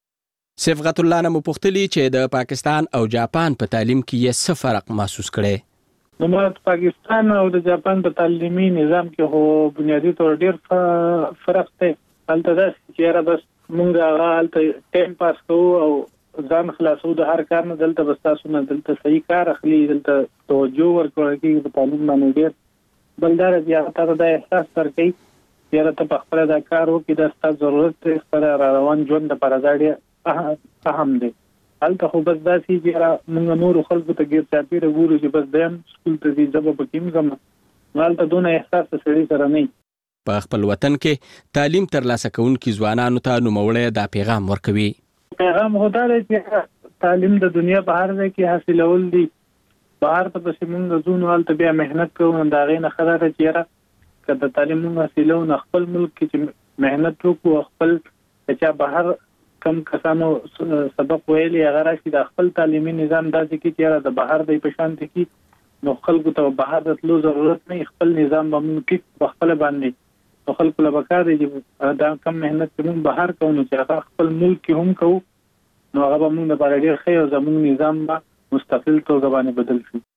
S25: صفغت الله نه مپختلی چې د پاکستان او جاپان په تعلیم کې یې څه فرق محسوس کړي
S14: نو د پاکستان او د جاپان په تعلیمي نظام کې هو بنیادی تور ډېر فرق دی هلته دا چې را بس مونږ هغه هلته ټایم پاس کوو او ځان خلاصو د هر کار نه دلته بس تاسو نه دلته صحیح کار اخلي دلته توجه ورکول کېږي په تعلیم باندې ډېر بلدار بیا تاسو دا احساس ورکړي چې ته په خپل دا کار وکړي د ستاسو ضرورت دی خپل روان ژوند لپاره دا ډېر اهم دی هلته خو بس دا چې را مونږ نور خلکو ته ګیر چاپیره ګورو چې بس دیم سکول ته دي ځبه پکې مګم هلته دونه احساس سړي سره نه
S25: په خپل وطن کې تعلیم ترلاسه کوونکي ځوانانو ته نوموړی دا پیغام ورکوي
S14: پیغام هدا دی چې تعلیم د دنیا په هر ځای کې حاصلول دي بهر ته پسې موږ ځو هلته بیا محنت کوو دا غي نه خبره چې که د تعلیم موږ حاصلو نه خپل ملک کې محنت وکړو خپل چې بهر کم کسانو سبق ویلي هغه راشي د خپل تعلیمي نظام داسې کې چې د بهر د پېشان دي کې نو خلکو ته بهر د تلو ضرورت نه خپل نظام باندې کې خپل باندې نو خلکو له بکار دي دا کم مهنت کوم بهر کوو چې هغه خپل ملک کې هم کوو نو هغه موږ لپاره ډېر ښه او زموږ نظام به مستقل توګه باندې بدل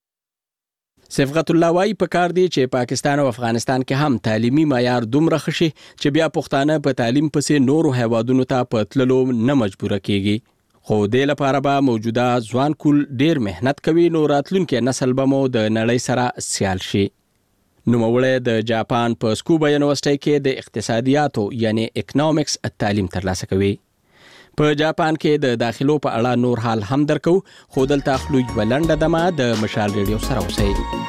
S14: شي
S25: صفغت الله وايي په کار دی چې پاکستان او افغانستان کې هم تعلیمي معیار دومره ښه شي چې بیا پښتانه په تعلیم پسې نورو هیوادونو ته په تللو نه مجبوره کیږي خو دې لپاره به موجوده ځوان کول ډېر مهنت کوي نو راتلونکي نسل به مو د نړۍ سره سیال شي نوموړی د جاپان په سکوبا یونیورسيټي کې د اقتصادیاتو یعنی اکونومکس تعلیم ترلاسه کوي په جاپان کې د داخلو په اړه نور حال هم درکو خو دلته خلوی ولنډه دمه د مشال ریډیو سره اوسئ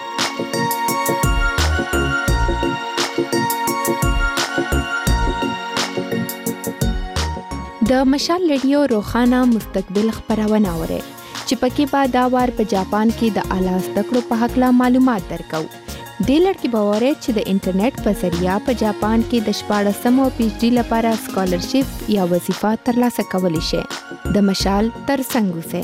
S19: د مشال ریډیو روخانه مستقبل خبرونه اوري چې پکې به دا وار په جاپان کې د اعلی زده کړو په حق لا معلومات درکو د لړکی باورې چې د انټرنیټ په ذریعہ په جاپان کې د شپاړسم او پی ایچ ډي لپاره سکالرشپ یا وظیفه ترلاسه کولی شي د مشال تر څنګ اوسئ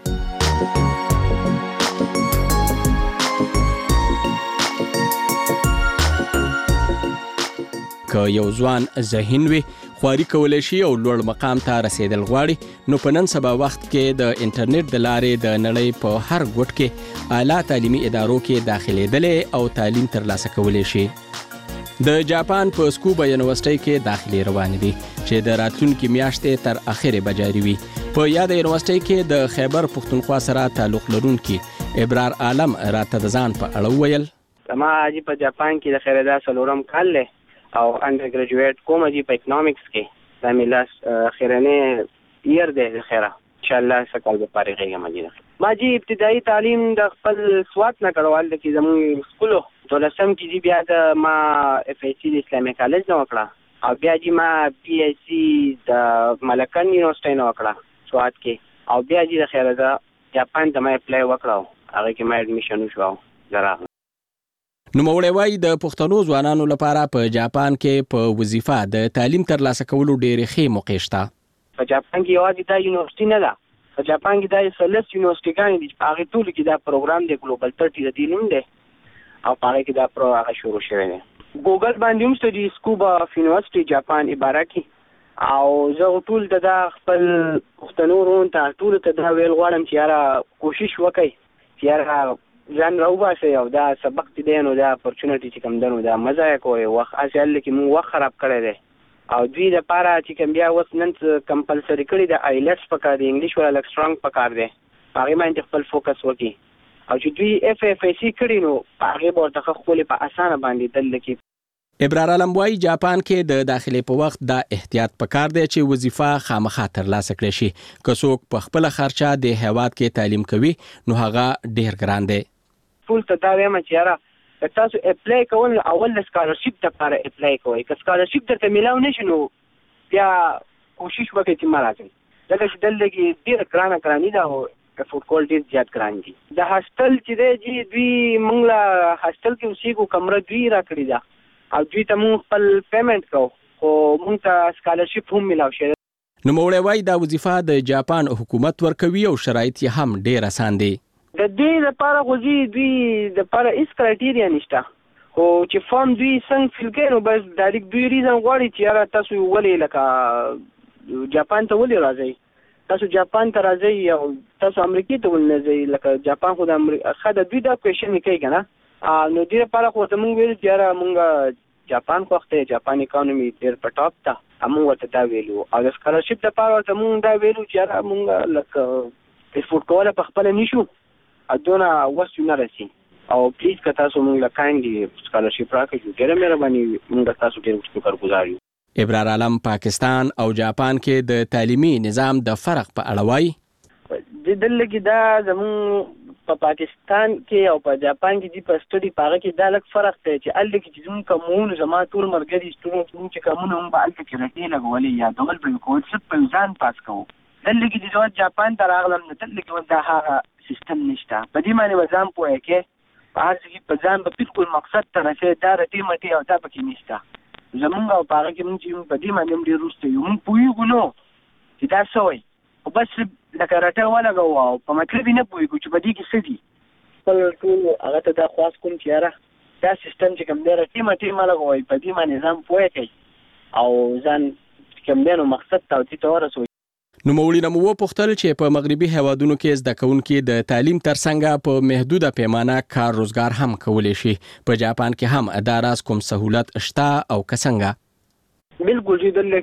S25: که یو ځوان ذهین وي خواري کولی شي او لوړ مقام ته رسیدل غواړي نو په نن سبا وخت کې د انټرنیټ د لارې د نړۍ په هر ګوټ کې اعلی تعلیمي ادارو کې داخلېدلې او تعلیم ترلاسه کولی شي د جاپان په سکوبا یونیورسيټي کې داخلي روان دي چې د راتلونکي میاشتې تر اخره به جاري وي په یاد یونیورسيټي کې د خیبر پښتونخوا سره تعلق لرونکي ابرار عالم راته د ځان په اړه وویل.
S4: ما جی په جاپان کې د خیردا سلورم کال له او انډر ګریجویټ کوم جی په اکونومکس کې د میلاس خیرنه ير د خیره ان شاء الله سکول به فارغ یم. ما جی ابتدایي تعلیم د خپل سوات نه کړوال د کې زموږ سکولو دولسم کې جی بیا د ما اف ای سی د اسلامي کالج نه وکړه او بیا جی ما پی ایچ سی د ملکن یونیورسيټي نه وکړه سوات کې او بیا جی د خیردا جاپان ته ما اپلای وکړو هغه کې ما اډمیشن وشو زراغ.
S25: نو مولوی وای د پښتنو ځوانانو لپاره په جاپان کې په وظیفه د تعلیم ترلاسه کولو ډېرې ښې موقع شته.
S4: په جاپان کې یوازې دا یونیورسيټي نه ده، په جاپان کې دا سلس یونیورسيټيګانې دي چې هغه ټول کې دا پروګرام دی ګلوبل ثلاثين د دې نوم دی او هغه کې دا پرو هغه شروع شوی دی. ګوګل باندې هم سټډي سکوبا یونیورسيټي جاپان عبارتي او زه ټول د خپل پښتنو رون ته ټول ته دا ویل غواړم چې یاره کوشش وکړئ چې یاره ځان راوباسئ او دا سبق چې دی نو دا اپورچونټي چې کوم دی نو دا مزه یې کوئ. وخت هسې هلته کې مونږ وخت خراب کړی دی او دوی لپاره چې کوم بیا اوس نن کمپلسري کړي د آیلټس پکار دی، انګلیش ولا لږ سټرانګ پکار دی، هغې باندې خپل فوکس وکړي او چې دوی اف اف ای سی کړي نو هغې به ورته ښکلې په اسانه باندې دلته کې.
S25: ابرار علم وایي جاپان کې د داخلي په وخت دا احتیاط پکار دی چې وظیفه خامخا ترلاسه کړی شي. که څوک په خپله خرچه د هیواد کې تعلیم کوي نو هغه ډېر ګران دی.
S4: ټول ته دا وایم چې یاره که تاسو اپلای کول اول د سکالرشپ دپاره اپلای کوئ، که سکالرشپ درته میلاو نه شي نو بیا کوشش وکړئ چې مه راځئ ځکه چې دلته کې ډېره ګرانه ګراني ده او افورډ کول ډېر زیات ګران دي. د هاسټل چې دی جي دوی موږ له هاسټل کې اوسېږو کمره دوی راکړې ده او دوی ته موږ خپل پیمنټ کوو خو موږ ته سکالرشپ هم میلاو شوی.
S25: نوموړی وایي دا وظیفه د جاپان حکومت ورکوي او شرایط یې هم ډېر اسان دی.
S4: د دې لپاره خو دوی دپاره هېڅ کرایټیریا نشته خو چې فارم دوی څنګه فیل کوي نو بس ډایرکټ دوی ریزن غواړي چې یاره تاسو ولې لکه جاپان ته ولې راځئ، تاسو جاپان ته راځئ او تاسو امریکې ته ولې نه ځئ، لکه جاپان خو د امریکا ښه د دوی دا کوېشن یې کوي که نه نو دې لپاره خو ورته مونږ ویلو چې یاره مونږ جاپان خوښ دی، جاپان اکانومي ډېر په ټاپ ده، مونږ ورته دا ویلو او د سکالرشپ دپاره ورته مونږ دا ویلو چې یاره مونږ لکه افورډ کولی په خپله نشو دونه وس نه رسي او پلیز که تاسو مونږ له کاینډلي سکالرشپ راکړئ ډېره مهرباني مونږ ستاسو ډېر شکرګزار یو.
S25: ابرار عالم پاکستان او جاپان کې د تعلیمي نظام د فرق په اړه وایي.
S4: دلته کې دا زمونږ په پاکستان کې او په جاپان کې چې په سټډي په هغه کې دا لږ فرق دی چې هلته کې چې زمونږ کومونه زما ټول ملګري سټوډنټ زمونږ چې کومونه هم به هلته کې رټې لګولې یادول به یې کول صرف په ځان پاس کوو. دلته کې چې زه جاپان ته راغلم نو دلته کې اوس دا هغه سیستم نشته، په دې باندې به ځان پوهه کې په هر څه کې په ځان به بالکل مقصد ته رسې دا رټې مټې او دا پکې نشته. زمونږ او په هغه کې مونږ چې په دې باندې هم ډېر وروسته یو مونږ پوهېږو نو چې دا څه وایي خو بس لکه رټه ولګوو او په مطلب یې نه پوهېږو چې په دې کې څه دي. خپل ټول هغه ته دا خواست کوم چې یاره دا سیستم چې کوم دی رټې مټې مه لګوئ، په دې باندې ځان پوهه کوئ او ځان چې کوم دی نو مقصد ته او دې ته ورسوئ.
S25: نوموړي نه مو وپوښتل چې په مغربي هیوادونو کې زده کوونکي د تعلیم ترڅنګ په محدوده پیمانه کار روزګار هم کولی شي. په جاپان کې هم دا راز کوم سهولت شته او که څنګه؟
S4: بالکل چې دلته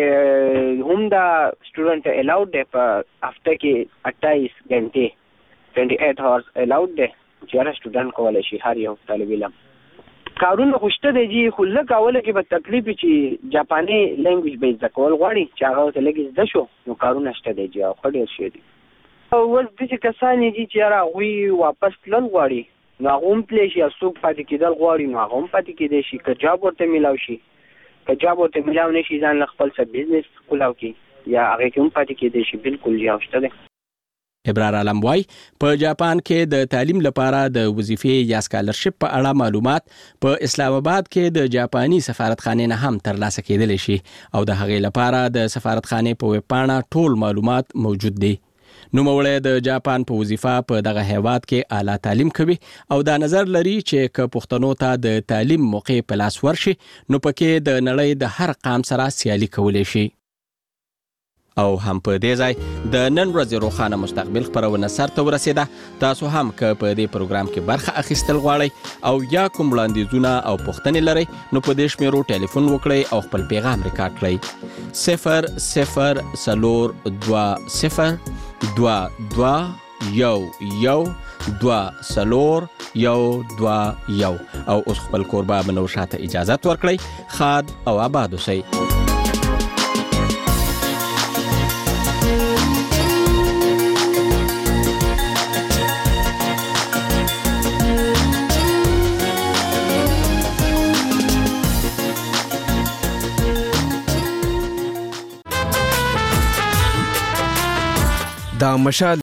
S4: کې هم دا سټوډنټ الاؤډ دی په هفته کې اټایس غنټې ټوینټي ایټ هاورز الاؤډ دی چې هر سټوډنټ کولی شي هر یو طالب علم. کارونه خو شته دی جي خو لږ اوله کې به تکلیف وي چې جاپاني لینګویج به زده کول غواړي چې هغه ورته لږ زده شو نو کارونه شته دی جي او ښه ډېر شوي دي. اوس داسې کسان یې دي چې یاره هغوی واپس تلل غواړي نو هغه هم تللی شي او څوک پاتې کېدل غواړي نو هغه هم پاتې کېدی شي که جاب ورته میلاو شي، که جاب ورته میلاو نه شي ځان له خپل څه بزنس کولاو کړي یا هغې کې هم پاتې کېدی شي. بالکل جي او شته دی.
S25: ابرار علم وای په جاپان کې د تعلیم لپاره د وظیفې یا سکالرشپ په اړه معلومات په اسلام آباد کې د جاپاني سفارتخانې نه هم ترلاسه کېدلی شي او د هغې لپاره د سفارتخانې په ویب پاڼه ټول معلومات موجود دي. نوموړی د جاپان په وظیفه په دغه هیواد کې اعلی تعلیم کوي او دا نظر لري چې که پښتنو ته د تعلیم موقع په لاس ورشي نو پکې د نړۍ د هر قام سره سیالي کولی شي. او هم په دې ځای د نن ورځې روښانه مستقبل خبرونه سرته ورسېده. تاسو هم که په دې پروګرام کې برخه اخیستل غواړئ او یا کوم وړاندیزونه او پوښتنې لرئ نو په دې شمیرو ټلیفون وکړئ او خپل پیغام ریکارډ کړئ. صفر صفر څلور دوه صفر دوه دوه یو یو دوه څلور یو دوه یو. او اوس خپل کوربه منوشه ته اجازت ورکړئ. ښاد او آباد اوسئ.
S8: دا مشال